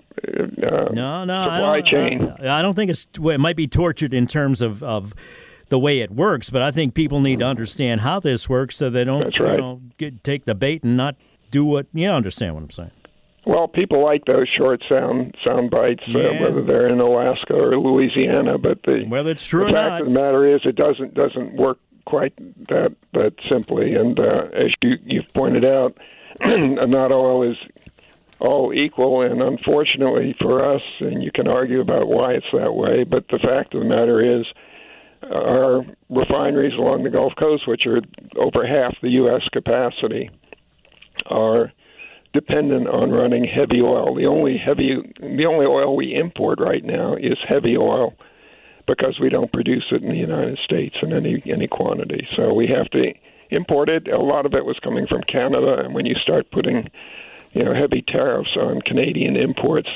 supply chain. I don't think it might be tortured in terms of the way it works, but I think people need to understand how this works so they don't That's right. take the bait and not do what you understand what I'm saying. Well, people like those short sound bites, whether they're in Alaska or Louisiana. But whether it's true the fact of the matter is, it doesn't work quite that simply. And as you've pointed out, not all is all equal. And unfortunately for us, and you can argue about why it's that way, but the fact of the matter is, our refineries along the Gulf Coast, which are over half the U.S. capacity, are dependent on running heavy oil. The only oil we import right now is heavy oil because we don't produce it in the United States in any quantity. So we have to import it. A lot of it was coming from Canada, and when you start putting, heavy tariffs on Canadian imports,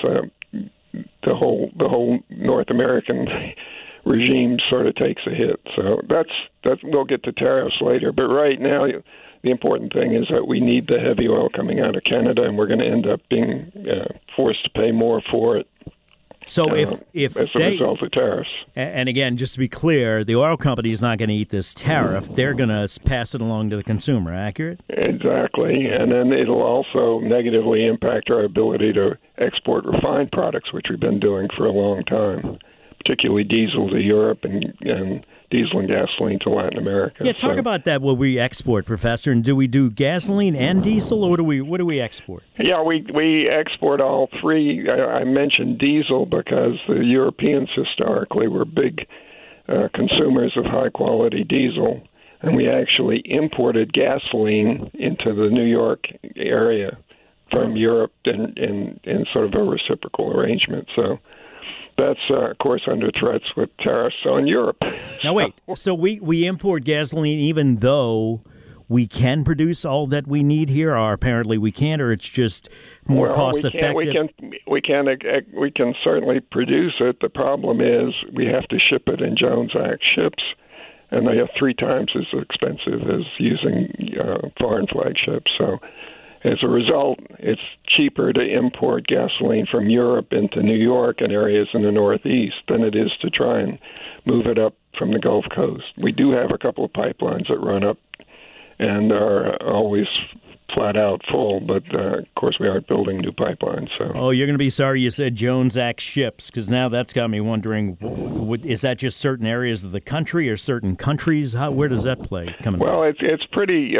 the whole North American regime sort of takes a hit. So that's we'll get to tariffs later. But right now, the important thing is that we need the heavy oil coming out of Canada, and we're going to end up being forced to pay more for it. So if as a result of tariffs. And again, just to be clear, the oil company is not going to eat this tariff. They're going to pass it along to the consumer. Accurate? Exactly. And then it'll also negatively impact our ability to export refined products, which we've been doing for a long time, particularly diesel to Europe and diesel and gasoline to Latin America. Yeah, talk about that. What we export, Professor, and do we do gasoline and diesel, or what do we export? Yeah, we export all three. I mentioned diesel because the Europeans historically were big consumers of high quality diesel, and we actually imported gasoline into the New York area from Europe in sort of a reciprocal arrangement. So that's, of course, under threats with tariffs on Europe. Now, wait. So we import gasoline even though we can produce all that we need here, or apparently we can't, or it's just more cost effective? We can certainly produce it. The problem is we have to ship it in Jones Act ships, and they are 3 times as expensive as using foreign flag ships. So as a result, it's cheaper to import gasoline from Europe into New York and areas in the Northeast than it is to try and move it up from the Gulf Coast. We do have a couple of pipelines that run up and are always flat out full, but of course we aren't building new pipelines. So. Oh, you're going to be sorry you said Jones Act ships, because now that's got me wondering, is that just certain areas of the country or certain countries? Where does that play? Well, it's pretty...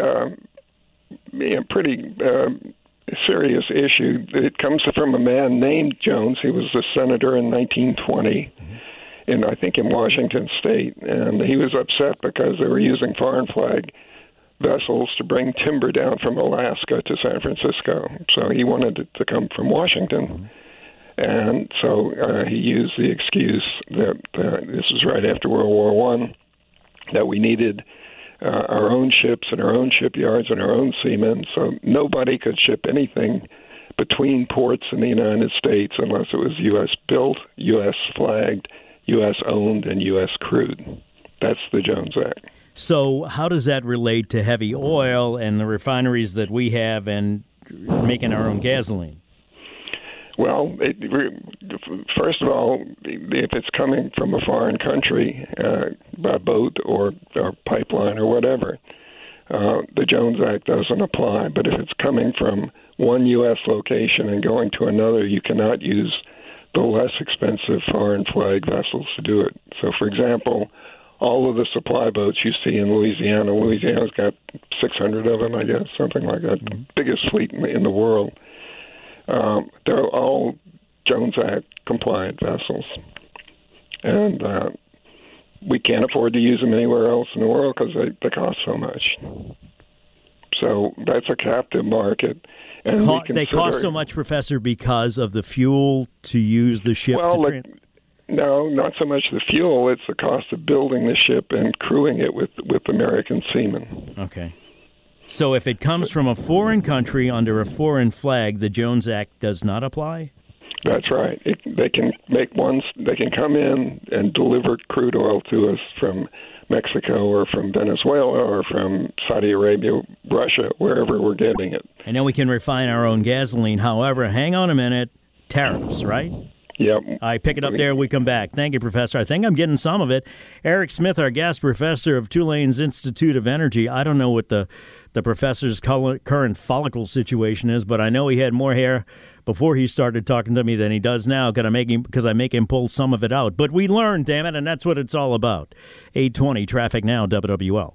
pretty serious issue. It comes from a man named Jones. He was a senator in 1920, I think in Washington State, and he was upset because they were using foreign flag vessels to bring timber down from Alaska to San Francisco. So he wanted it to come from Washington, and so he used the excuse that this was right after World War I, that we needed our own ships and our own shipyards and our own seamen, so nobody could ship anything between ports in the United States unless it was U.S. built, U.S. flagged, U.S. owned, and U.S. crewed. That's the Jones Act. So how does that relate to heavy oil and the refineries that we have and making our own gasoline? Well, first of all, if it's coming from a foreign country by boat or pipeline or whatever, the Jones Act doesn't apply. But if it's coming from one U.S. location and going to another, you cannot use the less expensive foreign flag vessels to do it. So, for example, all of the supply boats you see in Louisiana's got 600 of them, I guess, something like that, the biggest fleet in the world. They're all Jones Act compliant vessels. And we can't afford to use them anywhere else in the world because they cost so much. So that's a captive market. And they cost so much, Professor, because of the fuel to use the ship? No, not so much the fuel. It's the cost of building the ship and crewing it with American seamen. Okay. So if it comes from a foreign country under a foreign flag, the Jones Act does not apply? That's right. They can come in and deliver crude oil to us from Mexico or from Venezuela or from Saudi Arabia, Russia, wherever we're getting it. And then we can refine our own gasoline. However, hang on a minute, tariffs, right? Yep. I pick it up there. We come back. Thank you, Professor. I think I'm getting some of it. Eric Smith, our guest professor of Tulane's Institute of Energy. I don't know what the professor's current follicle situation is, but I know he had more hair before he started talking to me than he does now because I make him pull some of it out. But we learn, damn it, and that's what it's all about. 820 Traffic Now, WWL.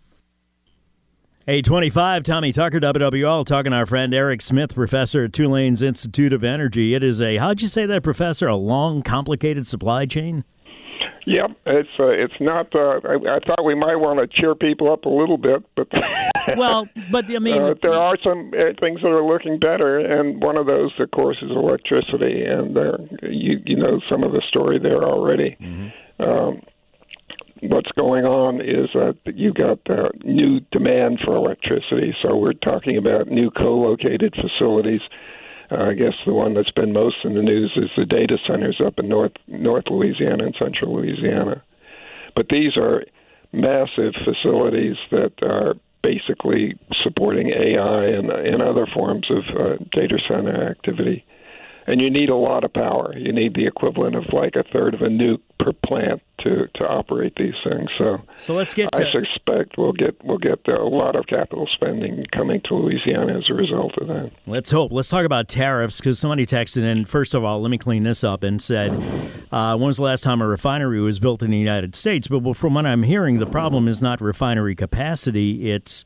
825, Tommy Tucker, WWL, talking to our friend Eric Smith, professor at Tulane's Institute of Energy. It is how'd you say that, Professor, a long, complicated supply chain? Yep, it's not. I thought we might want to cheer people up a little bit, but but I mean, there are some things that are looking better, and one of those, of course, is electricity. And you know some of the story there already. Mm-hmm. What's going on is that you got new demand for electricity. So we're talking about new co-located facilities. I guess the one that's been most in the news is the data centers up in North Louisiana and Central Louisiana. But these are massive facilities that are basically supporting AI and other forms of data center activity. And you need a lot of power. You need the equivalent of like a third of a nuke per plant to operate these things. So let's get. I suspect we'll get a lot of capital spending coming to Louisiana as a result of that. Let's hope. Let's talk about tariffs because somebody texted in. First of all, let me clean this up and said, when was the last time a refinery was built in the United States? But from what I'm hearing, the problem is not refinery capacity. It's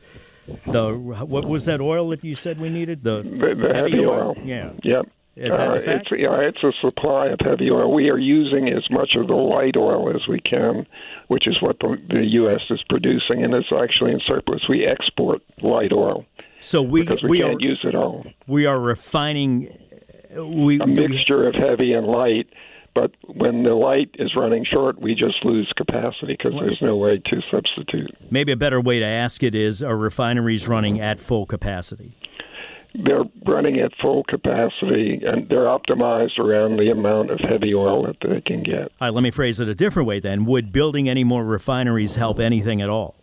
what was that oil that you said we needed? The heavy oil. Yeah. Yep. Is that the fact? It's a supply of heavy oil. We are using as much of the light oil as we can, which is what the U.S. is producing, and it's actually in surplus. We export light oil, so we can't use it all. We are refining a mixture of heavy and light, but when the light is running short, we just lose capacity because there's no way to substitute. Maybe a better way to ask it is, are refineries running at full capacity? They're running at full capacity, and they're optimized around the amount of heavy oil that they can get. All right, let me phrase it a different way then. Would building any more refineries help anything at all?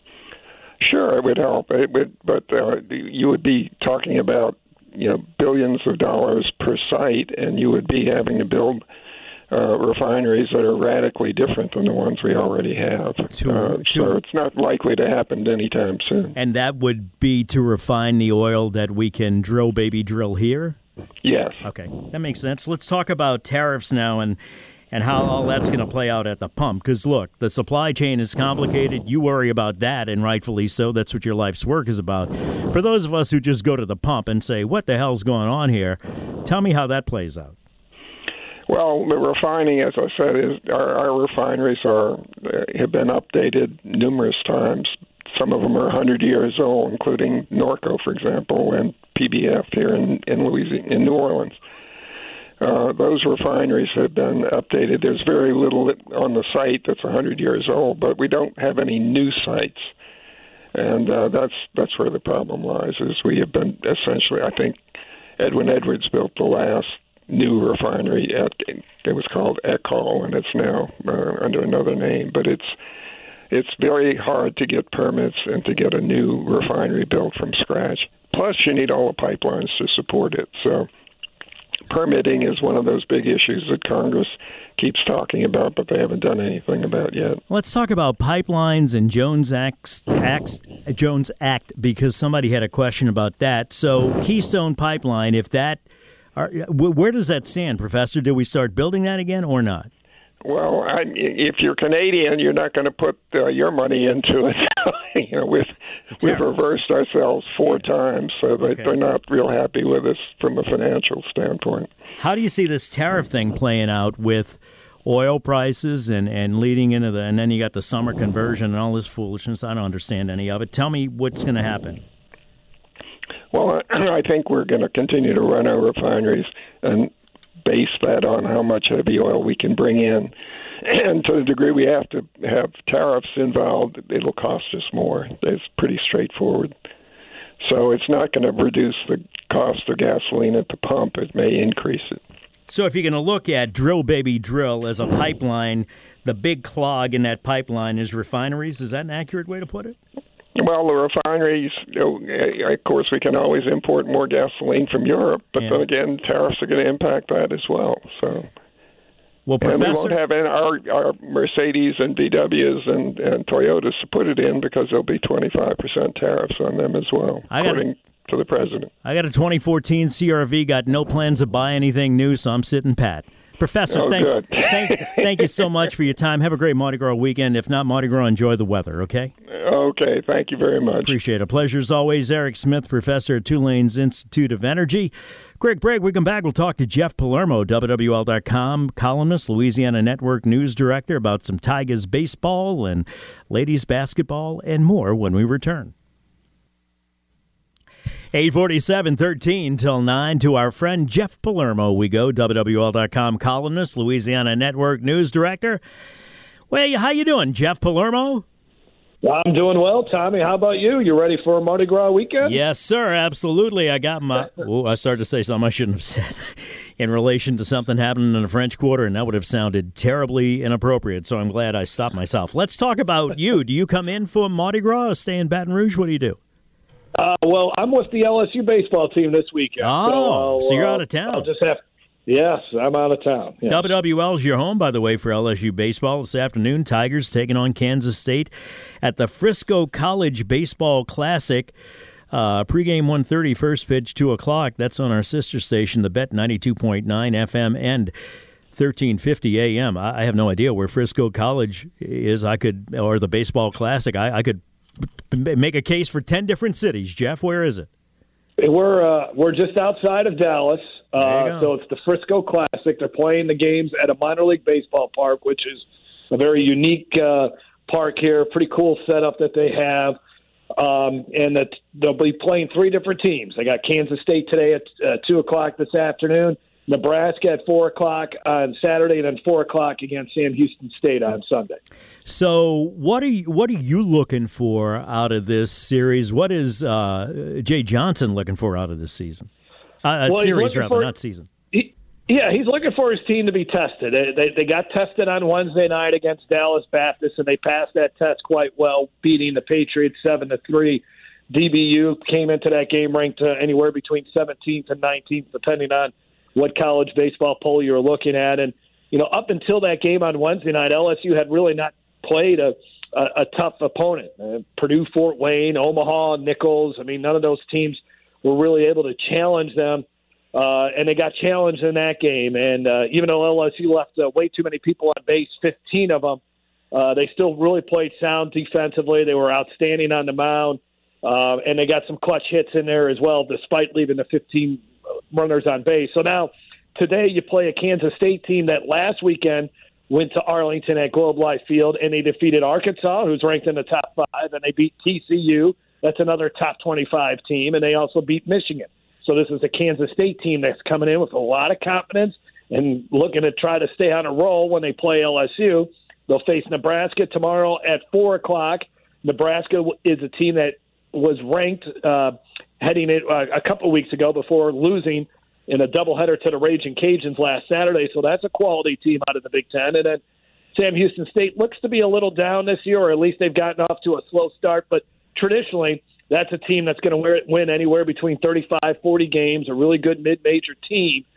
Sure, it would help. But you would be talking about billions of dollars per site, and you would be having to build refineries that are radically different than the ones we already have. So it's not likely to happen anytime soon. And that would be to refine the oil that we can drill here? Yes. Okay, that makes sense. Let's talk about tariffs now and how all that's going to play out at the pump. Because, look, the supply chain is complicated. You worry about that, and rightfully so. That's what your life's work is about. For those of us who just go to the pump and say, what the hell's going on here, tell me how that plays out. Well, the refining, as I said, is our refineries have been updated numerous times. Some of them are 100 years old, including Norco, for example, and PBF here in Louisiana, in New Orleans. Those refineries have been updated. There's very little on the site that's 100 years old, but we don't have any new sites, and that's where the problem lies. Is we have been essentially, I think, Edwin Edwards built the last new refinery. It was called Ecol, and it's now under another name. But it's very hard to get permits and to get a new refinery built from scratch. Plus, you need all the pipelines to support it. So permitting is one of those big issues that Congress keeps talking about, but they haven't done anything about yet. Let's talk about pipelines and Jones Act, because somebody had a question about that. So Keystone Pipeline, where does that stand, Professor? Do we start building that again or not? Well, if you're Canadian, you're not going to put your money into it. We've reversed ourselves 4 times, so they're not real happy with us from a financial standpoint. How do you see this tariff thing playing out with oil prices and leading into and then you got the summer conversion and all this foolishness? I don't understand any of it. Tell me what's going to happen. Well, I think we're going to continue to run our refineries and base that on how much heavy oil we can bring in. And to the degree we have to have tariffs involved, it'll cost us more. It's pretty straightforward. So it's not going to reduce the cost of gasoline at the pump. It may increase it. So if you're going to look at Drill Baby Drill as a pipeline, the big clog in that pipeline is refineries. Is that an accurate way to put it? Well, the refineries, of course, we can always import more gasoline from Europe, but then again, tariffs are going to impact that as well. So, Professor, and we won't have our Mercedes and VWs and Toyotas to put it in because there'll be 25% tariffs on them as well, according to the president. I got a 2014 CRV, got no plans to buy anything new, so I'm sitting pat. Professor, thank you so much for your time. Have a great Mardi Gras weekend. If not Mardi Gras, enjoy the weather, okay? Okay, thank you very much. Appreciate it. A pleasure as always. Eric Smith, professor at Tulane's Institute of Energy. Quick break. We come back. We'll talk to Jeff Palermo, WWL.com columnist, Louisiana Network news director, about some Tigers baseball and ladies basketball and more when we return. 8:47, 13 till 9. To our friend Jeff Palermo we go, WWL.com columnist, Louisiana Network news director. Well, how you doing, Jeff Palermo? I'm doing well, Tommy. How about you? You ready for a Mardi Gras weekend? Yes, sir, absolutely. I got my... I started to say something I shouldn't have said in relation to something happening in the French Quarter, and that would have sounded terribly inappropriate, so I'm glad I stopped myself. Let's talk about you. Do you come in for Mardi Gras or stay in Baton Rouge? What do you do? Well, I'm with the LSU baseball team this weekend. Oh, so you're out of town. Yes, I'm out of town. Yes. WWL's your home, by the way, for LSU baseball this afternoon. Tigers taking on Kansas State at the Frisco College Baseball Classic. Pregame 1:30, first pitch 2 o'clock. That's on our sister station, the Bet 92.9 FM and 1350 AM. I have no idea where Frisco College is. Or the Baseball Classic. I could make a case for 10 different cities. Jeff, where is it? We're just outside of Dallas, so it's the Frisco Classic. They're playing the games at a minor league baseball park, which is a very unique park here. Pretty cool setup that they have, and that they'll be playing 3 different teams. They got Kansas State today at 2 o'clock this afternoon, Nebraska at 4 o'clock on Saturday, and then 4 o'clock against Sam Houston State on Sunday. So what are you looking for out of this series? What is Jay Johnson looking for out of this season? Series, rather, not season. He's looking for his team to be tested. They got tested on Wednesday night against Dallas Baptist, and they passed that test quite well, beating the Patriots 7-3. DBU came into that game ranked anywhere between 17th and 19th, depending on what college baseball poll you're looking at. And, up until that game on Wednesday night, LSU had really not played a tough opponent. Purdue, Fort Wayne, Omaha, Nichols. I mean, none of those teams were really able to challenge them. And they got challenged in that game. And even though LSU left way too many people on base, 15 of them, they still really played sound defensively. They were outstanding on the mound. And they got some clutch hits in there as well, despite leaving the 15 runners on base. So now today you play a Kansas State team that last weekend went to Arlington at Globe Life Field, and they defeated Arkansas, who's ranked in the top 5, and they beat TCU. That's another top 25 team, and they also beat Michigan. So this is a Kansas State team that's coming in with a lot of confidence and looking to try to stay on a roll when they play LSU. They'll face Nebraska tomorrow at 4 o'clock. Nebraska is a team that was ranked heading in a couple of weeks ago before losing in a doubleheader to the Raging Cajuns last Saturday. So that's a quality team out of the Big Ten. And then Sam Houston State looks to be a little down this year, or at least they've gotten off to a slow start. But traditionally, that's a team that's going to win anywhere between 35, 40 games, a really good mid-major team.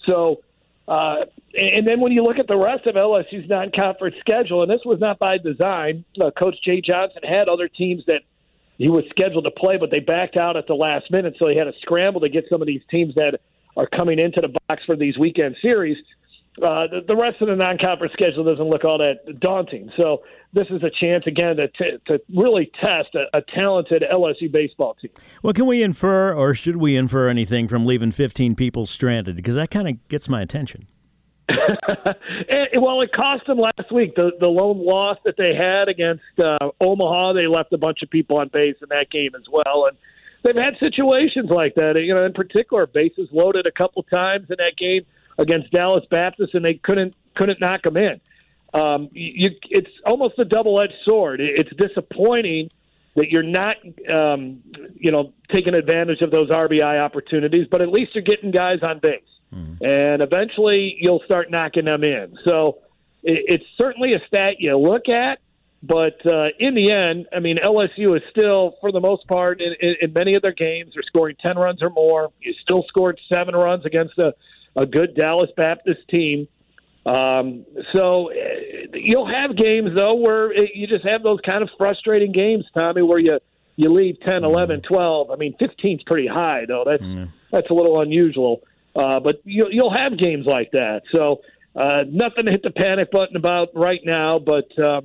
So, and then when you look at the rest of LSU's non-conference schedule, and this was not by design, Coach Jay Johnson had other teams that he was scheduled to play, but they backed out at the last minute, so he had to scramble to get some of these teams that are coming into the box for these weekend series. The rest of the non-conference schedule doesn't look all that daunting. So this is a chance, again, to really test a talented LSU baseball team. Well, can we infer, or should we infer anything from leaving 15 people stranded? Because that kind of gets my attention. Well, it cost them last week. The lone loss that they had against Omaha, they left a bunch of people on base in that game as well. And they've had situations like that. In particular, bases loaded a couple times in that game against Dallas Baptist, and they couldn't knock them in. It's almost a double-edged sword. It's disappointing that you're not, taking advantage of those RBI opportunities, but at least you're getting guys on base. And eventually you'll start knocking them in. So it's certainly a stat you look at, but in the end, I mean, LSU is still, for the most part, in many of their games, they're scoring 10 runs or more. You still scored 7 runs against a good Dallas Baptist team. So you'll have games, though, where you just have those kind of frustrating games, Tommy, where you leave 10, 11, 12. I mean, 15's pretty high, though. That's a little unusual. But you'll have games like that. So nothing to hit the panic button about right now, but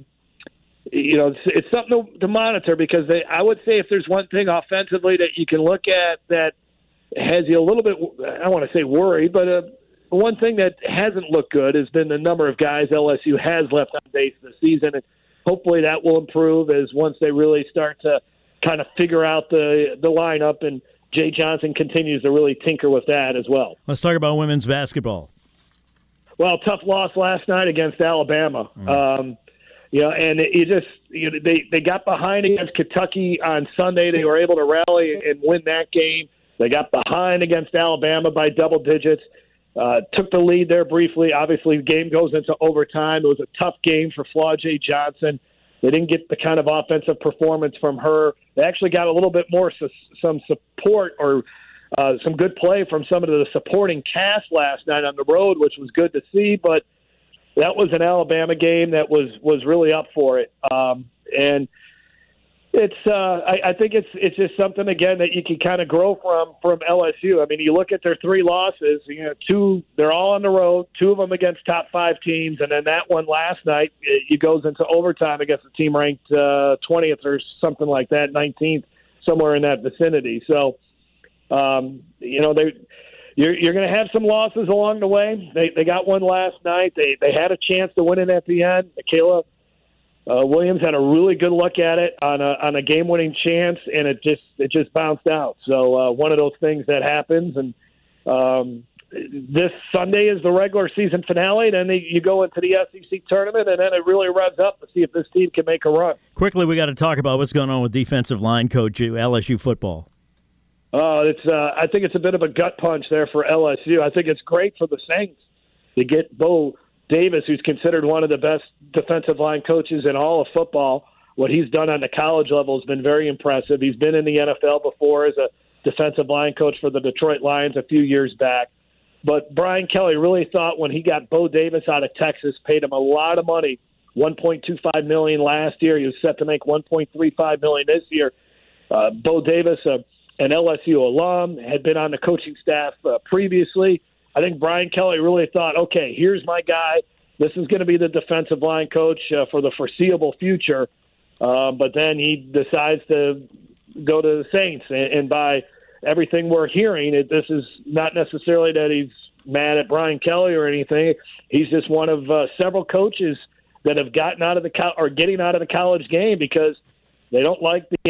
it's something to monitor, because I would say if there's one thing offensively that you can look at that has you a little bit, I don't want to say worried, but one thing that hasn't looked good has been the number of guys LSU has left on base this season, and hopefully that will improve as once they really start to kind of figure out the lineup, and Jay Johnson continues to really tinker with that as well. Let's talk about women's basketball. Well, tough loss last night against Alabama. And they got behind against Kentucky on Sunday. They were able to rally and win that game. They got behind against Alabama by double digits. Took the lead there briefly. Obviously, the game goes into overtime. It was a tough game for Flau'jae Johnson. They didn't get the kind of offensive performance from her. They actually got a little bit more some support or some good play from some of the supporting cast last night on the road, which was good to see. But that was an Alabama game that was really up for it. And it's I think it's just something, again, that you can kind of grow from LSU. I mean, you look at their 3 losses, 2, they're all on the road, 2 of them against top 5 teams, and then that one last night, it goes into overtime against a team ranked 20th or something like that, 19th, somewhere in that vicinity. So, you're going to have some losses along the way. They got one last night. They had a chance to win it at the end. Michaela Williams had a really good look at it on a game-winning chance, and it just bounced out. So one of those things that happens, and this Sunday is the regular season finale. Then you go into the SEC tournament, and then it really revs up to see if this team can make a run. Quickly, we got to talk about what's going on with defensive line coach at LSU football. I think it's a bit of a gut punch there for LSU. I think it's great for the Saints to get Bo Davis, who's considered one of the best defensive line coaches in all of football. What he's done on the college level has been very impressive. He's been in the NFL before as a defensive line coach for the Detroit Lions a few years back. But Brian Kelly really thought when he got Bo Davis out of Texas, paid him a lot of money, $1.25 million last year. He was set to make $1.35 million this year. Bo Davis, an LSU alum, had been on the coaching staff previously. I think Brian Kelly really thought, okay, here's my guy. This is going to be the defensive line coach for the foreseeable future. But then he decides to go to the Saints. And by everything we're hearing, this is not necessarily that he's mad at Brian Kelly or anything. He's just one of several coaches that have gotten out of getting out of the college game because they don't like the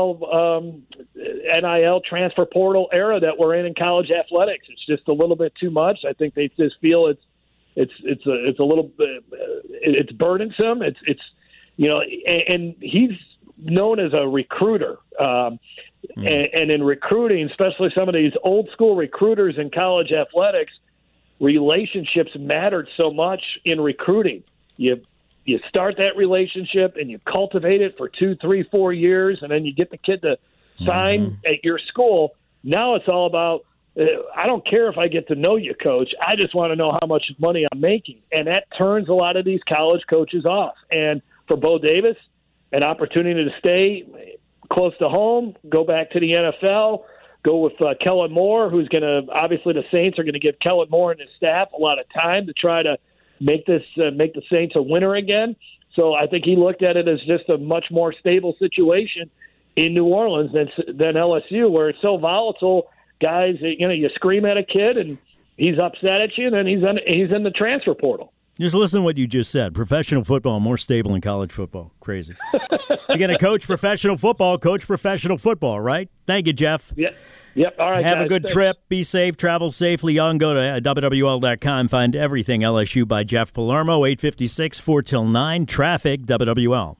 NIL transfer portal era that we're in college athletics. It's just a little bit too much. I think they just feel it's a little bit it's burdensome. And he's known as a recruiter. And in recruiting, especially some of these old school recruiters in college athletics, relationships mattered so much in recruiting. You start that relationship and you cultivate it for 2, 3, 4 years, and then you get the kid to sign at your school. Now it's all about I don't care if I get to know you, coach. I just want to know how much money I'm making. And that turns a lot of these college coaches off. And for Bo Davis, an opportunity to stay close to home, go back to the NFL, go with Kellen Moore, who's going to – obviously the Saints are going to give Kellen Moore and his staff a lot of time to try to make the Saints a winner again. So I think he looked at it as just a much more stable situation in New Orleans than LSU, where it's so volatile. Guys, you scream at a kid and he's upset at you, and then he's in the transfer portal. Just listen to what you just said. Professional football more stable than college football. Crazy. You're going to coach professional football, right? Thank you, Jeff. Yep. All right, Have guys. a good trip. Be safe. Travel safely. You can go to WWL.com. Find everything LSU by Jeff Palermo. 8:56, 4 till 9. Traffic, WWL.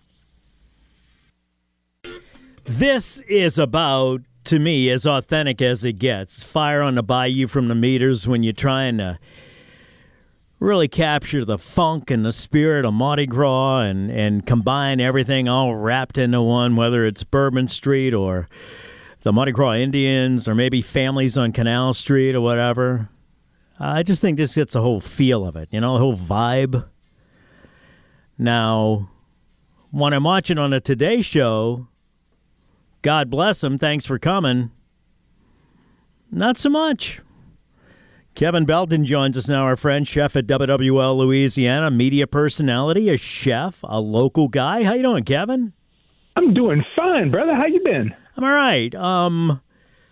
This is about, to me, as authentic as it gets. Fire on the bayou from the meters when you're trying to really capture the funk and the spirit of Mardi Gras and combine everything all wrapped into one, whether it's Bourbon Street or the Mardi Gras Indians or maybe families on Canal Street or whatever. I just think this gets the whole feel of it, the whole vibe. Now, when I'm watching on the Today Show, God bless him, thanks for coming, not so much. Kevin Belton joins us now, our friend, chef at WWL Louisiana, media personality, a chef, a local guy. How you doing, Kevin? I'm doing fine, brother. How you been? I'm all right.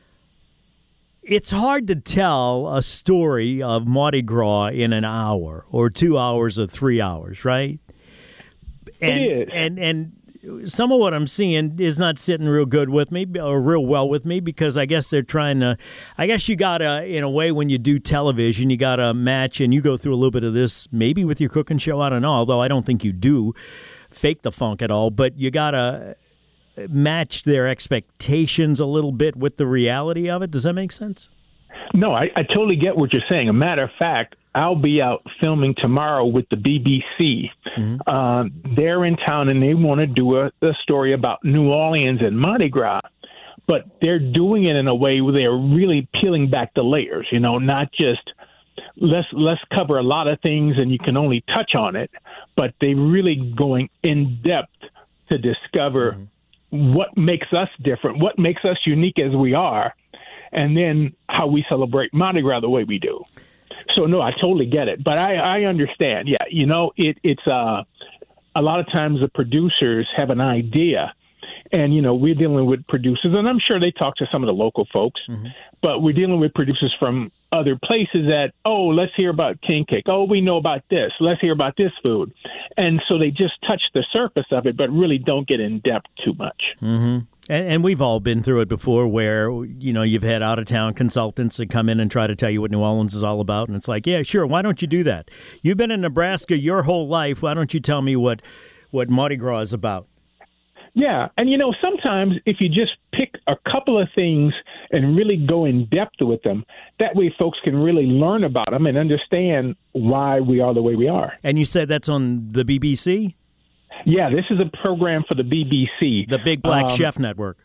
It's hard to tell a story of Mardi Gras in an hour or 2 hours or 3 hours, right? It is. And some of what I'm seeing is not sitting real good with me or real well with me because I guess they're trying to – I guess you got to, in a way, when you do television, you got to match, and you go through a little bit of this maybe with your cooking show. I don't know, although I don't think you do fake the funk at all. But you got to match their expectations a little bit with the reality of it. Does that make sense? No, I totally get what you're saying. A matter of fact, I'll be out filming tomorrow with the BBC. Mm-hmm. They're in town, and they want to do a story about New Orleans and Mardi Gras. But they're doing it in a way where they're really peeling back the layers, not just let's cover a lot of things and you can only touch on it, but they're really going in depth to discover what makes us different, what makes us unique as we are, and then how we celebrate Mardi Gras the way we do. So, no, I totally get it. But I understand. Yeah, it's a lot of times the producers have an idea. And, we're dealing with producers, and I'm sure they talk to some of the local folks, but we're dealing with producers from other places that, let's hear about king cake. We know about this. Let's hear about this food. And so they just touch the surface of it, but really don't get in depth too much. Mm-hmm. And we've all been through it before where, you've had out-of-town consultants that come in and try to tell you what New Orleans is all about. And it's like, yeah, sure, why don't you do that? You've been in Nebraska your whole life. Why don't you tell me what Mardi Gras is about? Yeah, and sometimes if you just pick a couple of things and really go in depth with them, that way folks can really learn about them and understand why we are the way we are. And you said that's on the BBC? Yeah, this is a program for the BBC. The Big Black Chef Network.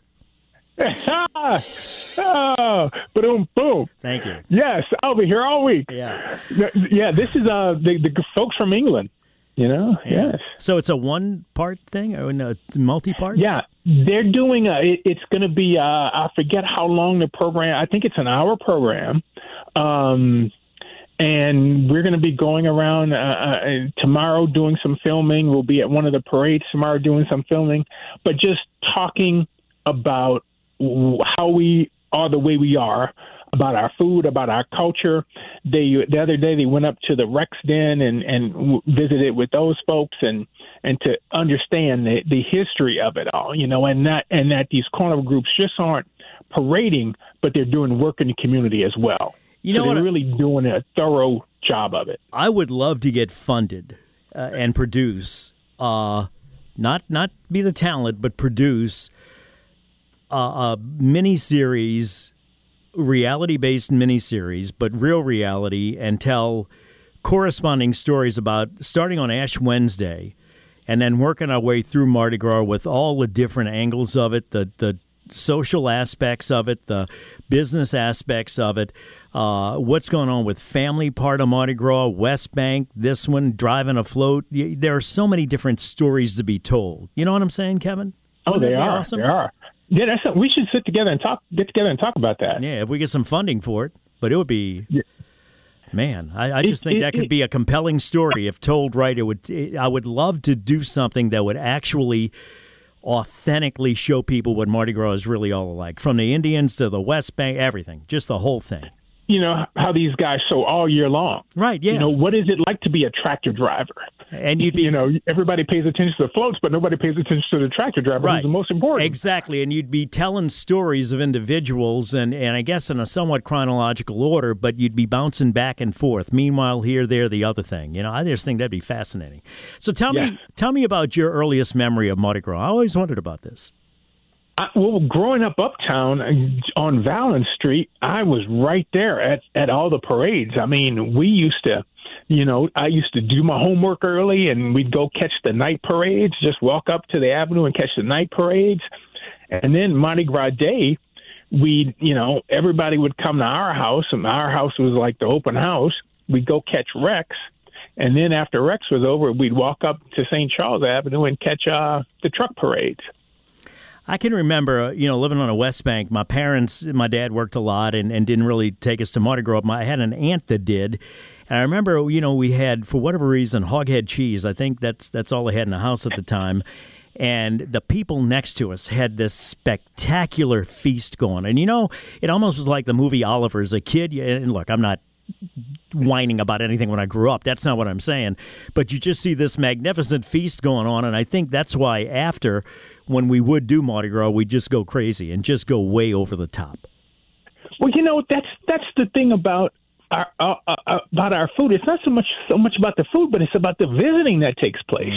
Boom, boom. Thank you. Yes, I'll be here all week. Yeah. Yeah, this is the folks from England. Yes. So it's a one-part thing or multi-part? Yeah, they're doing it's going to be, I forget how long the program, I think it's an hour program. And we're going to be going around tomorrow doing some filming. We'll be at one of the parades tomorrow doing some filming, but just talking about how we are the way we are, about our food, about our culture. The other day they went up to the Rex Den and visited with those folks and to understand the history of it all, and that these carnival groups just aren't parading, but they're doing work in the community as well. They're really doing a thorough job of it. I would love to get funded and produce, not be the talent, but produce a miniseries, reality-based miniseries, but real reality, and tell corresponding stories about starting on Ash Wednesday and then working our way through Mardi Gras with all the different angles of it, the social aspects of it, the business aspects of it, what's going on with family part of Mardi Gras, West Bank, this one, driving a float. There are so many different stories to be told. You know what I'm saying, Kevin? Oh, Wouldn't they that be are. awesome? They are. Yeah, that's something. We should get together and talk about that. Yeah, if we get some funding for it. But it would be, man, I just think that could be a compelling story if told right. I would love to do something that would actually authentically show people what Mardi Gras is really all like, from the Indians to the West Bank, everything, just the whole thing. You know, how these guys sew all year long. Right, yeah. You know, what is it like to be a tractor driver? And you'd be, you know, everybody pays attention to the floats, but nobody pays attention to the tractor driver, right, who's the most important. Exactly, and you'd be telling stories of individuals, and I guess in a somewhat chronological order, but you'd be bouncing back and forth. Meanwhile, here, there, the other thing. You know, I just think that'd be fascinating. So tell me about your earliest memory of Mardi Gras. I always wondered about this. Well, growing up uptown on Vallon Street, I was right there at all the parades. I mean, we used to, you know, I used to do my homework early, and we'd go catch the night parades, just walk up to the avenue and catch the night parades. And then Mardi Gras Day, everybody would come to our house, and our house was like the open house. We'd go catch Rex. And then after Rex was over, we'd walk up to St. Charles Avenue and catch the truck parades. I can remember, living on a West Bank, my dad worked a lot and didn't really take us to Mardi Gras. I had an aunt that did. And I remember, we had, for whatever reason, hoghead cheese. I think that's all they had in the house at the time. And the people next to us had this spectacular feast going. And, it almost was like the movie Oliver as a kid. And look, I'm not whining about anything when I grew up. That's not what I'm saying. But you just see this magnificent feast going on. And I think that's why after, when we would do Mardi Gras, we'd just go crazy and just go way over the top. Well, that's the thing about our food. It's not so much about the food, but it's about the visiting that takes place.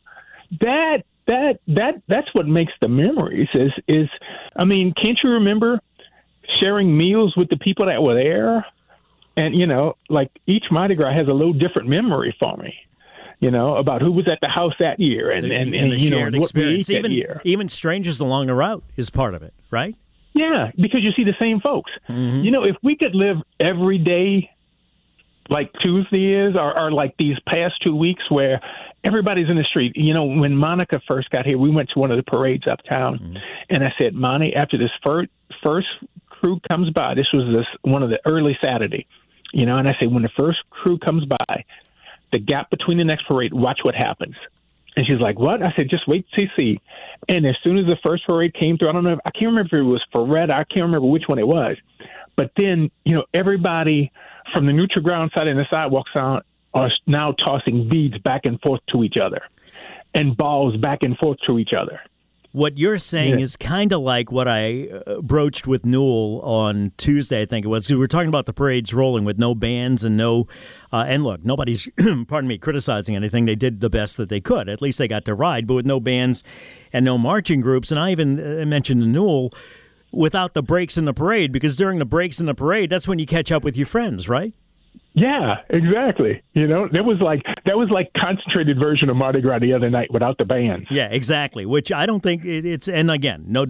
That's what makes the memories. Is I mean, can't you remember sharing meals with the people that were there? And like each Mardi Gras has a little different memory for me. About who was at the house that year and the shared experience. What we ate that year. Even strangers along the route is part of it, right? Yeah, because you see the same folks. Mm-hmm. If we could live every day like Tuesday is, or like these past 2 weeks where everybody's in the street. When Monica first got here, we went to one of the parades uptown, and I said, Monty, after this first crew comes by, this was one of the early Saturday, and I said, when the first crew comes by, the gap between the next parade, watch what happens. And she's like, what? I said, just wait to see. And as soon as the first parade came through, I can't remember if it was Ferretta, I can't remember which one it was. But then, everybody from the neutral ground side and the sidewalk side are now tossing beads back and forth to each other and balls back and forth to each other. What you're saying is kind of like what I broached with Newell on Tuesday, I think it was, because we were talking about the parades rolling with no bands and no and look, nobody's, pardon me, criticizing anything. They did the best that they could. At least they got to ride, but with no bands and no marching groups. And I even mentioned to Newell, without the breaks in the parade, because during the breaks in the parade, that's when you catch up with your friends, right? Yeah, exactly. That was like concentrated version of Mardi Gras the other night without the bands. Yeah, exactly. Which I don't think it's. And again, no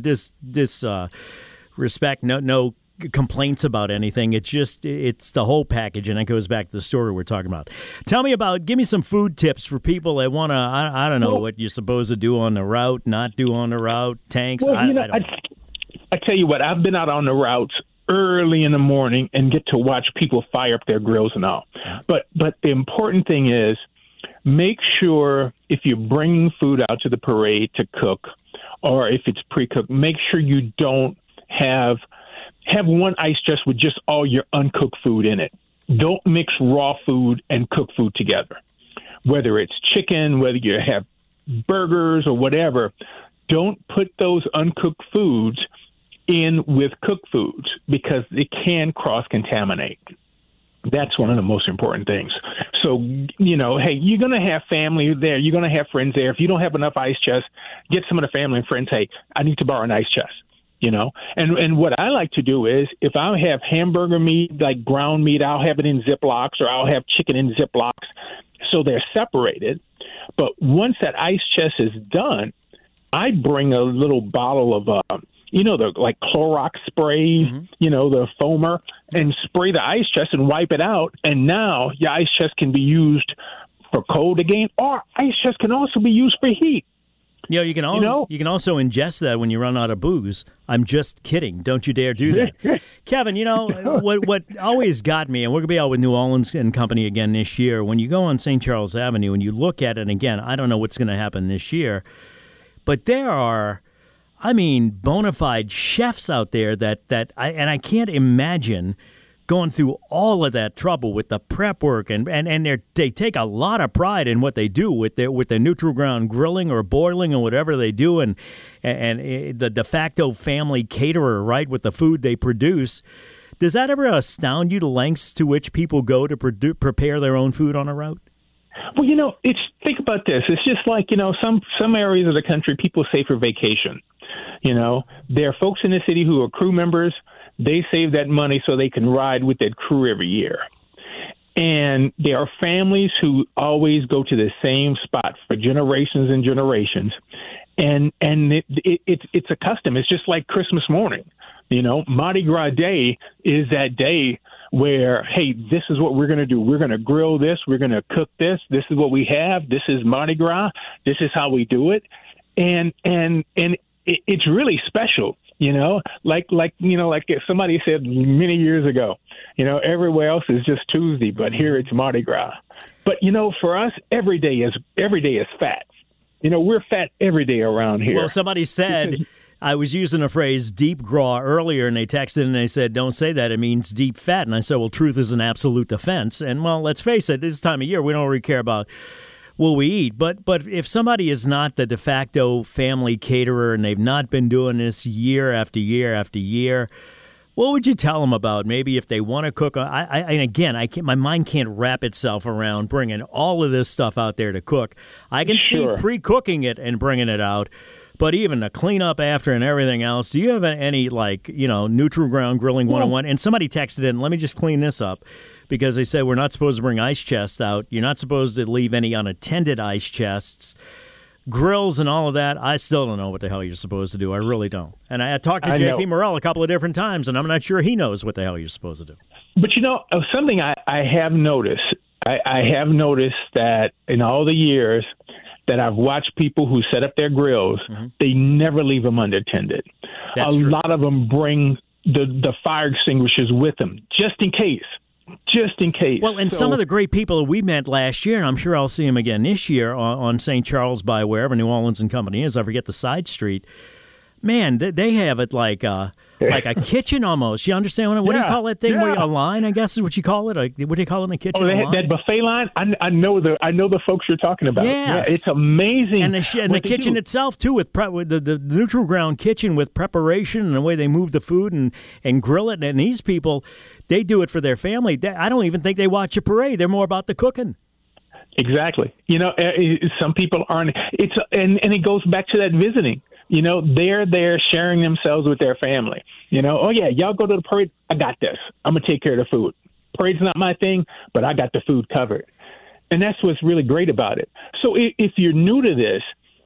disrespect, no complaints about anything. It's the whole package, and it goes back to the story we're talking about. Give me some food tips for people that want to. I don't know what you're supposed to do on the route, not do on the route, tanks. Well, I tell you what, I've been out on the routes early in the morning and get to watch people fire up their grills and all. But the important thing is, make sure if you're bringing food out to the parade to cook, or if it's pre-cooked, make sure you don't have one ice chest with just all your uncooked food in it. Don't mix raw food and cooked food together. Whether it's chicken, whether you have burgers or whatever, don't put those uncooked foods in with cooked foods because it can cross-contaminate. That's one of the most important things. So, hey, you're going to have family there. You're going to have friends there. If you don't have enough ice chests, get some of the family and friends. Hey, I need to borrow an ice chest, And what I like to do is if I have hamburger meat, like ground meat, I'll have it in Ziplocs, or I'll have chicken in Ziplocs. So they're separated. But once that ice chest is done, I bring a little bottle of the like Clorox sprays, the foamer, and spray the ice chest and wipe it out. And now your ice chest can be used for cold again, or ice chest can also be used for heat. You can also ingest that when you run out of booze. I'm just kidding. Don't you dare do that. Kevin, what always got me, and we're going to be out with New Orleans and Company again this year, when you go on St. Charles Avenue and you look at it, and again, I don't know what's going to happen this year, but there are, bona fide chefs out there that I can't imagine going through all of that trouble with the prep work, and they take a lot of pride in what they do with their neutral ground grilling or boiling or whatever they do, and the de facto family caterer, right, with the food they produce. Does that ever astound you, the lengths to which people go to prepare their own food on a route? Well, think about this. It's just like, some areas of the country people save for vacation. There are folks in the city who are crew members. They save that money so they can ride with that crew every year. And there are families who always go to the same spot for generations and generations. And it's a custom. It's just like Christmas morning. Mardi Gras Day is that day where, hey, this is what we're going to do. We're going to grill this. We're going to cook this. This is what we have. This is Mardi Gras. This is how we do it. And it's really special. Like if somebody said many years ago, everywhere else is just Tuesday, but here it's Mardi Gras. But for us, every day is fat. We're fat every day around here. Well, somebody said I was using the phrase deep gras earlier, and they texted and they said, "Don't say that. It means deep fat." And I said, "Well, truth is an absolute defense." And let's face it, this time of year we don't really care about what we eat. But if somebody is not the de facto family caterer and they've not been doing this year after year after year, what would you tell them about maybe if they want to cook? My mind can't wrap itself around bringing all of this stuff out there to cook. I can see pre-cooking it and bringing it out, but even the cleanup after and everything else. Do you have any neutral ground grilling 101? And somebody texted in, let me just clean this up, because they said we're not supposed to bring ice chests out. You're not supposed to leave any unattended ice chests. Grills and all of that, I still don't know what the hell you're supposed to do. I really don't. And I talked to J.P. Morrell a couple of different times, and I'm not sure he knows what the hell you're supposed to do. But something I have noticed, I have noticed that in all the years that I've watched people who set up their grills, they never leave them unattended. That's true. Lot of them bring the fire extinguishers with them, just in case. Well, and some of the great people that we met last year, and I'm sure I'll see them again this year on St. Charles by wherever New Orleans and Company is, I forget the side street. Man, they have it like a kitchen almost. You understand what do you call that thing? Where a line, I guess is what you call it. What do you call it in the kitchen? Oh, they had that buffet line. I know the folks you're talking about. Yes. Yeah, it's amazing. And the kitchen itself too, with the neutral ground kitchen with preparation and the way they move the food and grill it. And these people, they do it for their family. I don't even think they watch a parade. They're more about the cooking. Exactly. Some people aren't. And it goes back to that visiting. They're there sharing themselves with their family. Oh, yeah, y'all go to the parade. I got this. I'm going to take care of the food. Parade's not my thing, but I got the food covered. And that's what's really great about it. So if you're new to this,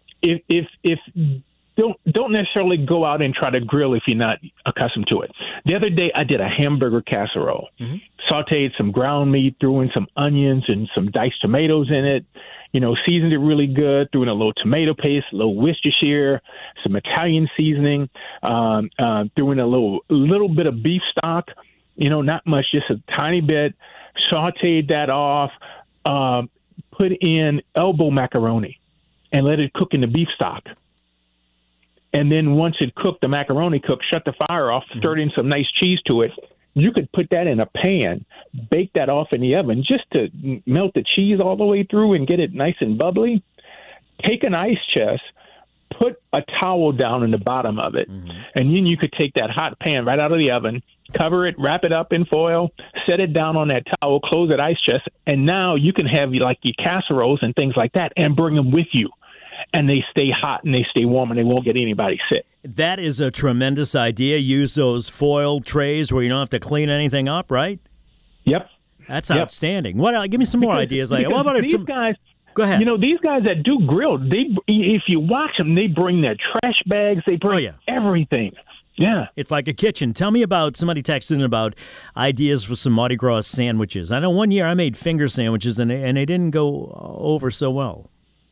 if don't necessarily go out and try to grill if you're not accustomed to it. The other day, I did a hamburger casserole. Mm-hmm. Sauteed some ground meat, threw in some onions and some diced tomatoes in it. Seasoned it really good, threw in a little tomato paste, a little Worcestershire, some Italian seasoning, threw in a little bit of beef stock, not much, just a tiny bit, sauteed that off, put in elbow macaroni and let it cook in the beef stock. And then once it cooked, the macaroni cooked, shut the fire off, stirred in some nice cheese to it. You could put that in a pan, bake that off in the oven just to melt the cheese all the way through and get it nice and bubbly. Take an ice chest, put a towel down in the bottom of it, and then you could take that hot pan right out of the oven, cover it, wrap it up in foil, set it down on that towel, close that ice chest, and now you can have like your casseroles and things like that and bring them with you. And they stay hot and they stay warm and they won't get anybody sick. That is a tremendous idea. Use those foil trays where you don't have to clean anything up, right? Yep. That's outstanding. What? Give me some more ideas. What about these guys? Go ahead. These guys that do grill, if you watch them, they bring their trash bags. They bring everything. Yeah. It's like a kitchen. Tell me about, somebody texted in about ideas for some Mardi Gras sandwiches. I know one year I made finger sandwiches, and they didn't go over so well.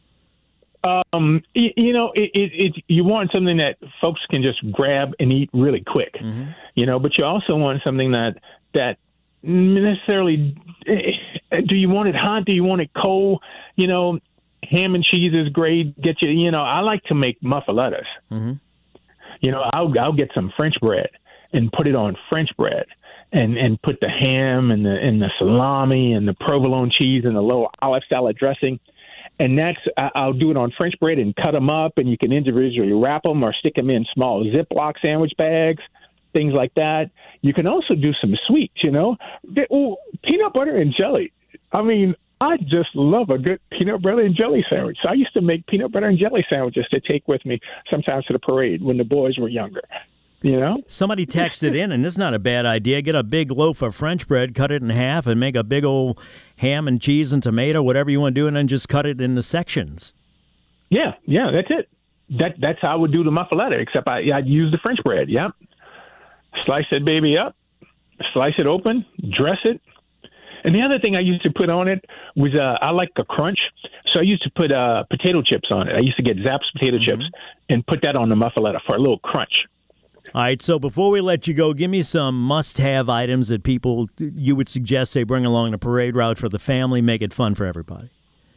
You want something that folks can just grab and eat really quick, but you also want something that necessarily, do you want it hot? Do you want it cold? Ham and cheese is great. Get you, I like to make muffalettas. I'll get some French bread and put it on French bread and put the ham and the salami and the provolone cheese and the little olive salad dressing. And I'll do it on French bread and cut them up, and you can individually wrap them or stick them in small Ziploc sandwich bags, things like that. You can also do some sweets, peanut butter and jelly. I mean, I just love a good peanut butter and jelly sandwich. So I used to make peanut butter and jelly sandwiches to take with me sometimes to the parade when the boys were younger. Somebody texted in, and this is not a bad idea. Get a big loaf of French bread, cut it in half, and make a big old ham and cheese and tomato, whatever you want to do, and then just cut it into sections. Yeah, that's it. That's how I would do the muffaletta, except I'd use the French bread. Yep. Slice that baby up, slice it open, dress it. And the other thing I used to put on it was I like a crunch, so I used to put potato chips on it. I used to get Zapp's potato chips and put that on the muffaletta for a little crunch. All right, so before we let you go, give me some must-have items that you would suggest they bring along the parade route for the family, make it fun for everybody.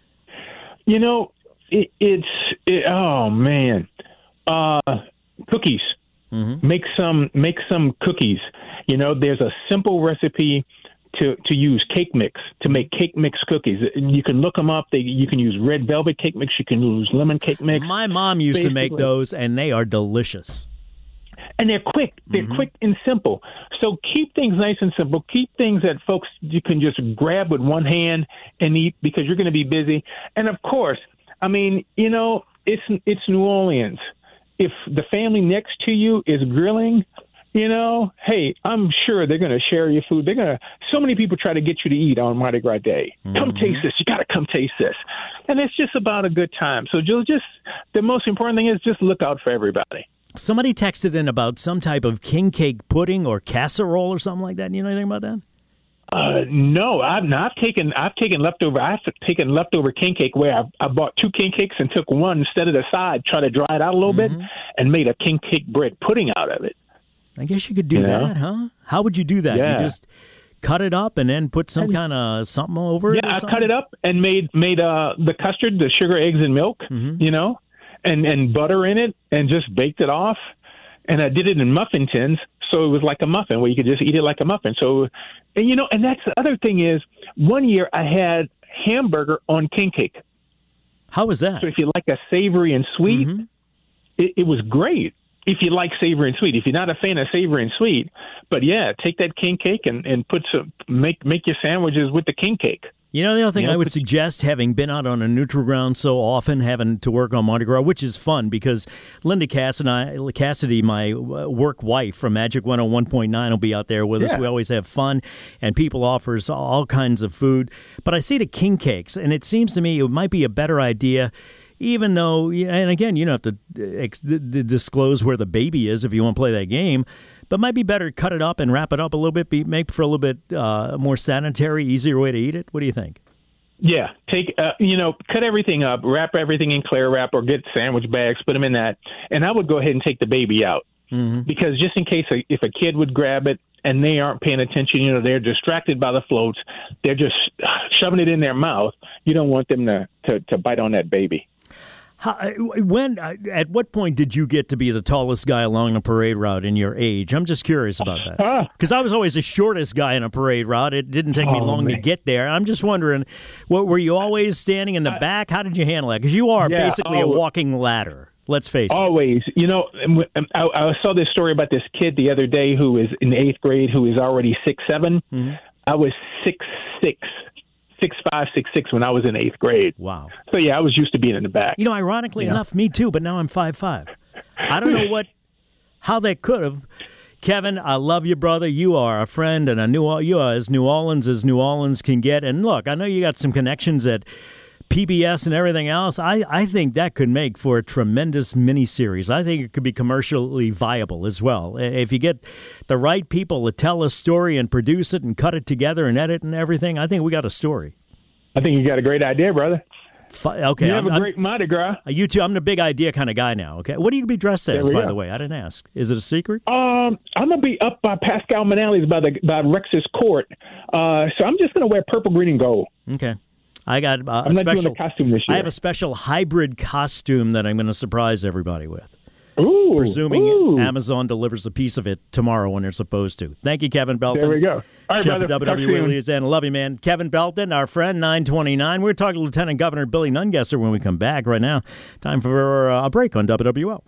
Oh man, cookies. Make some cookies. There's a simple recipe to use cake mix, to make cake mix cookies. You can look them up. You can use red velvet cake mix. You can use lemon cake mix. My mom used to make those, and they are delicious. And they're quick. They're quick and simple. So keep things nice and simple. Keep things that folks you can just grab with one hand and eat because you're going to be busy. And of course, I mean, it's New Orleans. If the family next to you is grilling, hey, I'm sure they're going to share your food. So many people try to get you to eat on Mardi Gras Day. Come taste this. You got to come taste this. And it's just about a good time. So the most important thing is just look out for everybody. Somebody texted in about some type of king cake pudding or casserole or something like that. You know anything about that? No, I've taken leftover. I've taken leftover king cake where I bought 2 king cakes and took one instead of the side, try to dry it out a little bit, and made a king cake bread pudding out of it. I guess you could do that, huh? How would you do that? Yeah. You just cut it up and then put some kind of something over it? Yeah, I cut it up and made the custard, the sugar, eggs, and milk, and butter in it, and just baked it off. And I did it in muffin tins, so it was like a muffin where you could just eat it like a muffin. So, and that's the other thing is, one year I had hamburger on king cake. How was that? So if you like a savory and sweet, it was great. If you like savory and sweet, if you're not a fan of savory and sweet, but yeah, take that king cake and put make your sandwiches with the king cake. The other thing I would suggest, having been out on a neutral ground so often, having to work on Mardi Gras, which is fun because Linda Cassidy, my work wife from Magic 101.9, will be out there with us. We always have fun, and people offers all kinds of food. But I see the king cakes, and it seems to me it might be a better idea, even though, and again, you don't have to disclose where the baby is if you want to play that game, but might be better cut it up and wrap it up a little bit, make for a little bit more sanitary, easier way to eat it. What do you think? Yeah, cut everything up, wrap everything in Clear Wrap or get sandwich bags, put them in that, and I would go ahead and take the baby out because just in case if a kid would grab it and they aren't paying attention, they're distracted by the floats, they're just shoving it in their mouth. You don't want them to bite on that baby. At what point did you get to be the tallest guy along the parade route in your age? I'm just curious about that. Because I was always the shortest guy in a parade route. It didn't take me long to get there. I'm just wondering, were you always standing in the back? How did you handle that? Because you are basically a walking ladder. Let's face it. Always. I saw this story about this kid the other day who was in 8th grade who is already 6'7". I was 6'6". 6'5", 6'6" when I was in 8th grade. Wow. So, I was used to being in the back. Ironically enough, me too, but now I'm 5'5". I don't know how that could have. Kevin, I love you, brother. You are a friend, and you are as New Orleans can get. And look, I know you got some connections at PBS and everything else, I think that could make for a tremendous miniseries. I think it could be commercially viable as well. If you get the right people to tell a story and produce it and cut it together and edit and everything, I think we got a story. I think you got a great idea, brother. Okay, you have a great Mardi Gras. You too. I'm the big idea kind of guy now. Okay, what are you gonna be dressed as? By the way, I didn't ask. Is it a secret? I'm gonna be up by Pascal Manelli's by Rex's Court. So I'm just gonna wear purple, green, and gold. Okay. I got I'm not doing a costume this year. I have a special hybrid costume that I'm going to surprise everybody with. Ooh, presuming Amazon delivers a piece of it tomorrow when they're supposed to. Thank you, Kevin Belton. There we go. All right, Chef brother. WWE Louisiana. Love you, man. Kevin Belton, our friend, 929. We're talking to Lieutenant Governor Billy Nungesser when we come back. Right now, time for a break on WWL.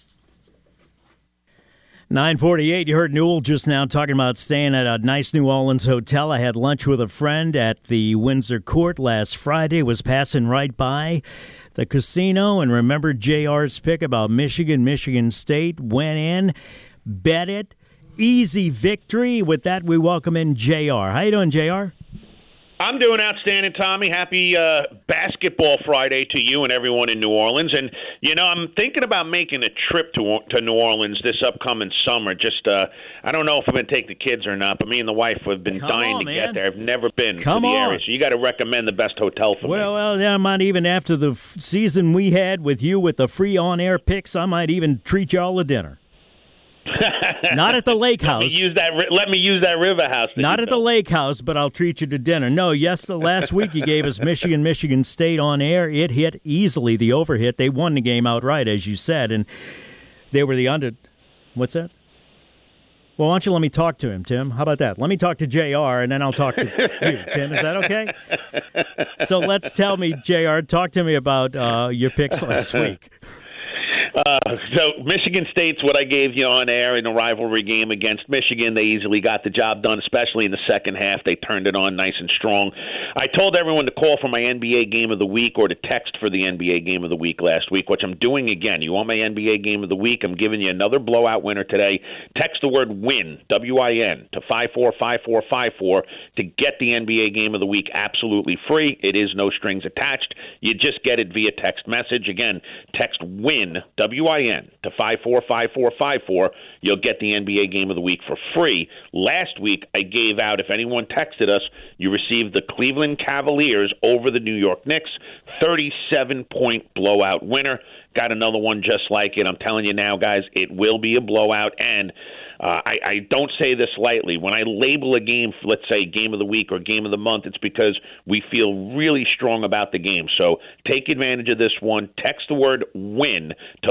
9:48. You heard Newell just now talking about staying at a nice New Orleans hotel. I had lunch with a friend at the Windsor Court last Friday. Was passing right by the casino and remembered JR's pick about Michigan State. Went in, bet it. Easy victory. With that, we welcome in JR. How you doing, JR? I'm doing outstanding, Tommy. Happy Basketball Friday to you and everyone in New Orleans. And, I'm thinking about making a trip to New Orleans this upcoming summer. Just, I don't know if I'm going to take the kids or not, but me and the wife have been dying to get there. I've never been to the area, so you got to recommend the best hotel for me. Well, I might even after the season we had with you with the free on-air picks, I might even treat y'all to dinner. Not at the lake house. Let me use that river house. Not at the lake house, but I'll treat you to dinner. No, last week you gave us Michigan State on air. It hit easily, the overhit. They won the game outright, as you said, and they were the under. What's that? Well, why don't you let me talk to him, Tim? How about that? Let me talk to JR, and then I'll talk to you, Tim. Is that okay? So tell me, JR, talk to me about your picks last week. So Michigan State's what I gave you on air in a rivalry game against Michigan. They easily got the job done, especially in the second half. They turned it on nice and strong. I told everyone to call for my NBA Game of the Week or to text for the NBA Game of the Week last week, which I'm doing again. You want my NBA Game of the Week? I'm giving you another blowout winner today. Text the word WIN, W-I-N, to 545454 to get the NBA Game of the Week absolutely free. It is no strings attached. You just get it via text message. Again, text WIN, W-I-N, to 545454. You'll get the NBA Game of the Week for free. Last week, I gave out, if anyone texted us, you received the Cleveland Cavaliers over the New York Knicks, 37-point blowout winner. Got another one just like it. I'm telling you now, guys, it will be a blowout, and I don't say this lightly. When I label a game, let's say Game of the Week or Game of the Month, it's because we feel really strong about the game. So take advantage of this one. Text the word WIN to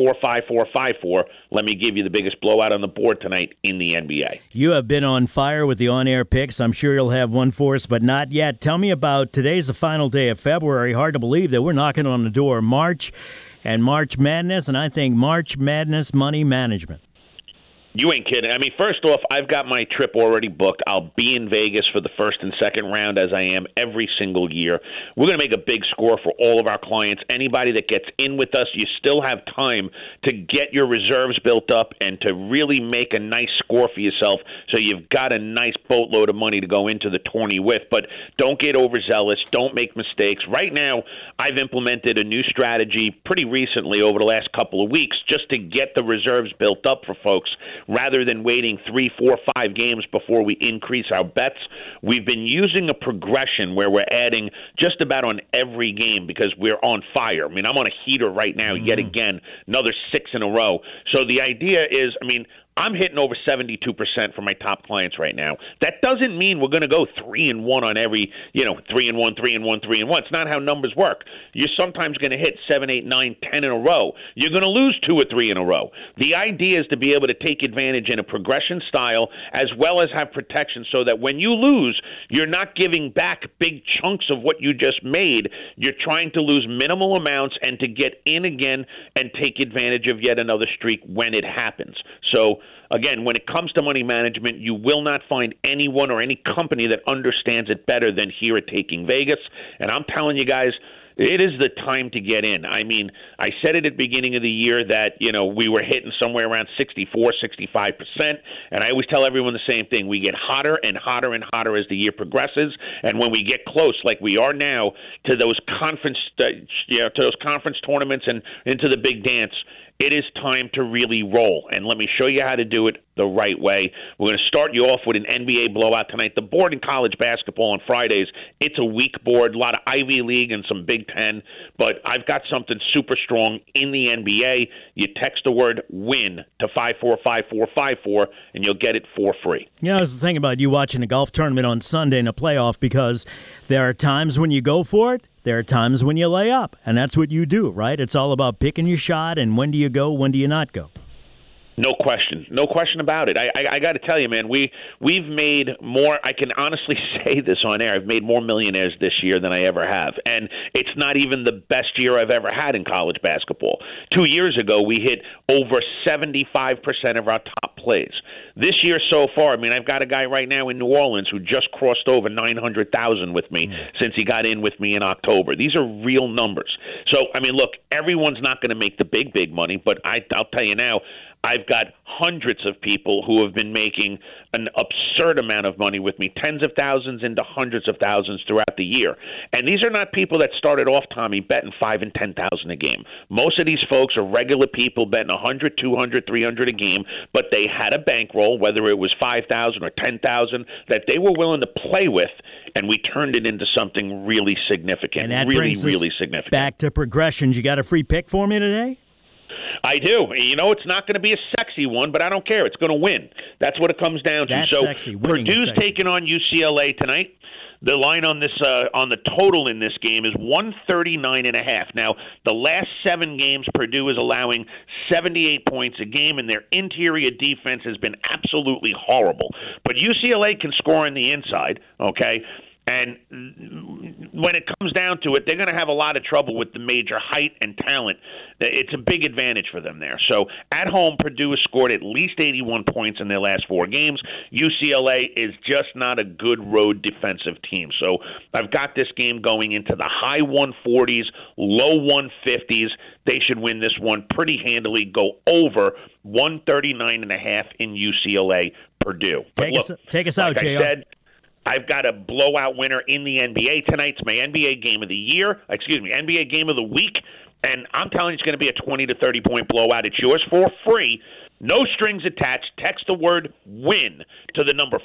545454. Let me give you the biggest blowout on the board tonight in the NBA. You have been on fire with the on-air picks. I'm sure you'll have one for us, but not yet. Tell me about today's the final day of February. Hard to believe that we're knocking on the door of March and March Madness, and I think March Madness money management. You ain't kidding. I mean, first off, I've got my trip already booked. I'll be in Vegas for the first and second round, as I am every single year. We're going to make a big score for all of our clients. Anybody that gets in with us, you still have time to get your reserves built up and to really make a nice score for yourself so you've got a nice boatload of money to go into the tourney with. But don't get overzealous. Don't make mistakes. Right now, I've implemented a new strategy pretty recently over the last couple of weeks just to get the reserves built up for folks. Rather than waiting 3, 4, 5 games before we increase our bets, we've been using a progression where we're adding just about on every game because we're on fire. I mean, I'm on a heater right now, yet again, another 6 in a row. So the idea is, I'm hitting over 72% for my top clients right now. That doesn't mean we're going to go 3-1 on every, 3-1, 3-1, 3-1. It's not how numbers work. You're sometimes going to hit 7, 8, 9, 10 in a row. You're going to lose 2 or 3 in a row. The idea is to be able to take advantage in a progression style as well as have protection so that when you lose, you're not giving back big chunks of what you just made. You're trying to lose minimal amounts and to get in again and take advantage of yet another streak when it happens. So, again, when it comes to money management, you will not find anyone or any company that understands it better than here at Taking Vegas. And I'm telling you guys, it is the time to get in. I mean, I said it at the beginning of the year that, we were hitting somewhere around 64, 65%, and I always tell everyone the same thing. We get hotter and hotter and hotter as the year progresses, and when we get close, like we are now, to those conference tournaments and into the big dance, it is time to really roll. And let me show you how to do it the right way. We're going to start you off with an NBA blowout tonight. The board in college basketball on Fridays, it's a weak board, a lot of Ivy League and some Big Ten, but I've got something super strong in the NBA. You text the word WIN to 545454, and you'll get it for free. I was thinking about you watching a golf tournament on Sunday in a playoff, because there are times when you go for it, there are times when you lay up, and that's what you do, right? It's all about picking your shot, and when do you go, when do you not go? No question about it. I got to tell you, man, we've made more. I can honestly say this on air. I've made more millionaires this year than I ever have, and it's not even the best year I've ever had in college basketball. 2 years ago, we hit over 75% of our top plays. This year so far, I mean, I've got a guy right now in New Orleans who just crossed over 900,000 with me since he got in with me in October. These are real numbers. So, I mean, look, everyone's not going to make the big money, but I'll tell you now, I've got hundreds of people who have been making an absurd amount of money with me, tens of thousands into hundreds of thousands throughout the year. And these are not people that started off, Tommy, betting $5,000 and $10,000 a game. Most of these folks are regular people betting $100, $200, $300 a game, but they had a bankroll, whether it was $5,000 or $10,000, that they were willing to play with, and we turned it into something really significant. And that really brings us significant. Back to progressions. You got a free pick for me today? I do. It's not going to be a sexy one, but I don't care. It's going to win. That's what it comes down to. That's so sexy. Purdue's taking on UCLA tonight. The line on this on the total in this game is 139.5. Now, the last 7 games, Purdue is allowing 78 points a game, and their interior defense has been absolutely horrible. But UCLA can score on the inside, okay? And when it comes down to it, they're going to have a lot of trouble with the major height and talent. It's a big advantage for them there. So at home, Purdue has scored at least 81 points in their last 4 games. UCLA is just not a good road defensive team. So I've got this game going into the high 140s, low 150s. They should win this one pretty handily, go over 139.5 in UCLA, Purdue. Take us out, JR. I've got a blowout winner in the NBA tonight. It's my NBA game of the year. NBA game of the week. And I'm telling you, it's going to be a 20 to 30-point blowout. It's yours for free. No strings attached. Text the word WIN to the number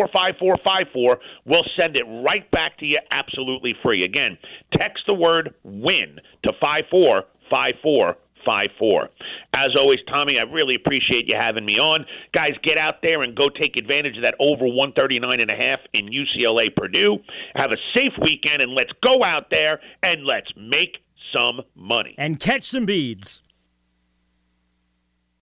545454. We'll send it right back to you absolutely free. Again, text the word WIN to 545454. As always, Tommy, I really appreciate you having me on. Guys, get out there and go take advantage of that over 139.5 in UCLA Purdue. Have a safe weekend, and let's go out there and let's make some money. And catch some beads.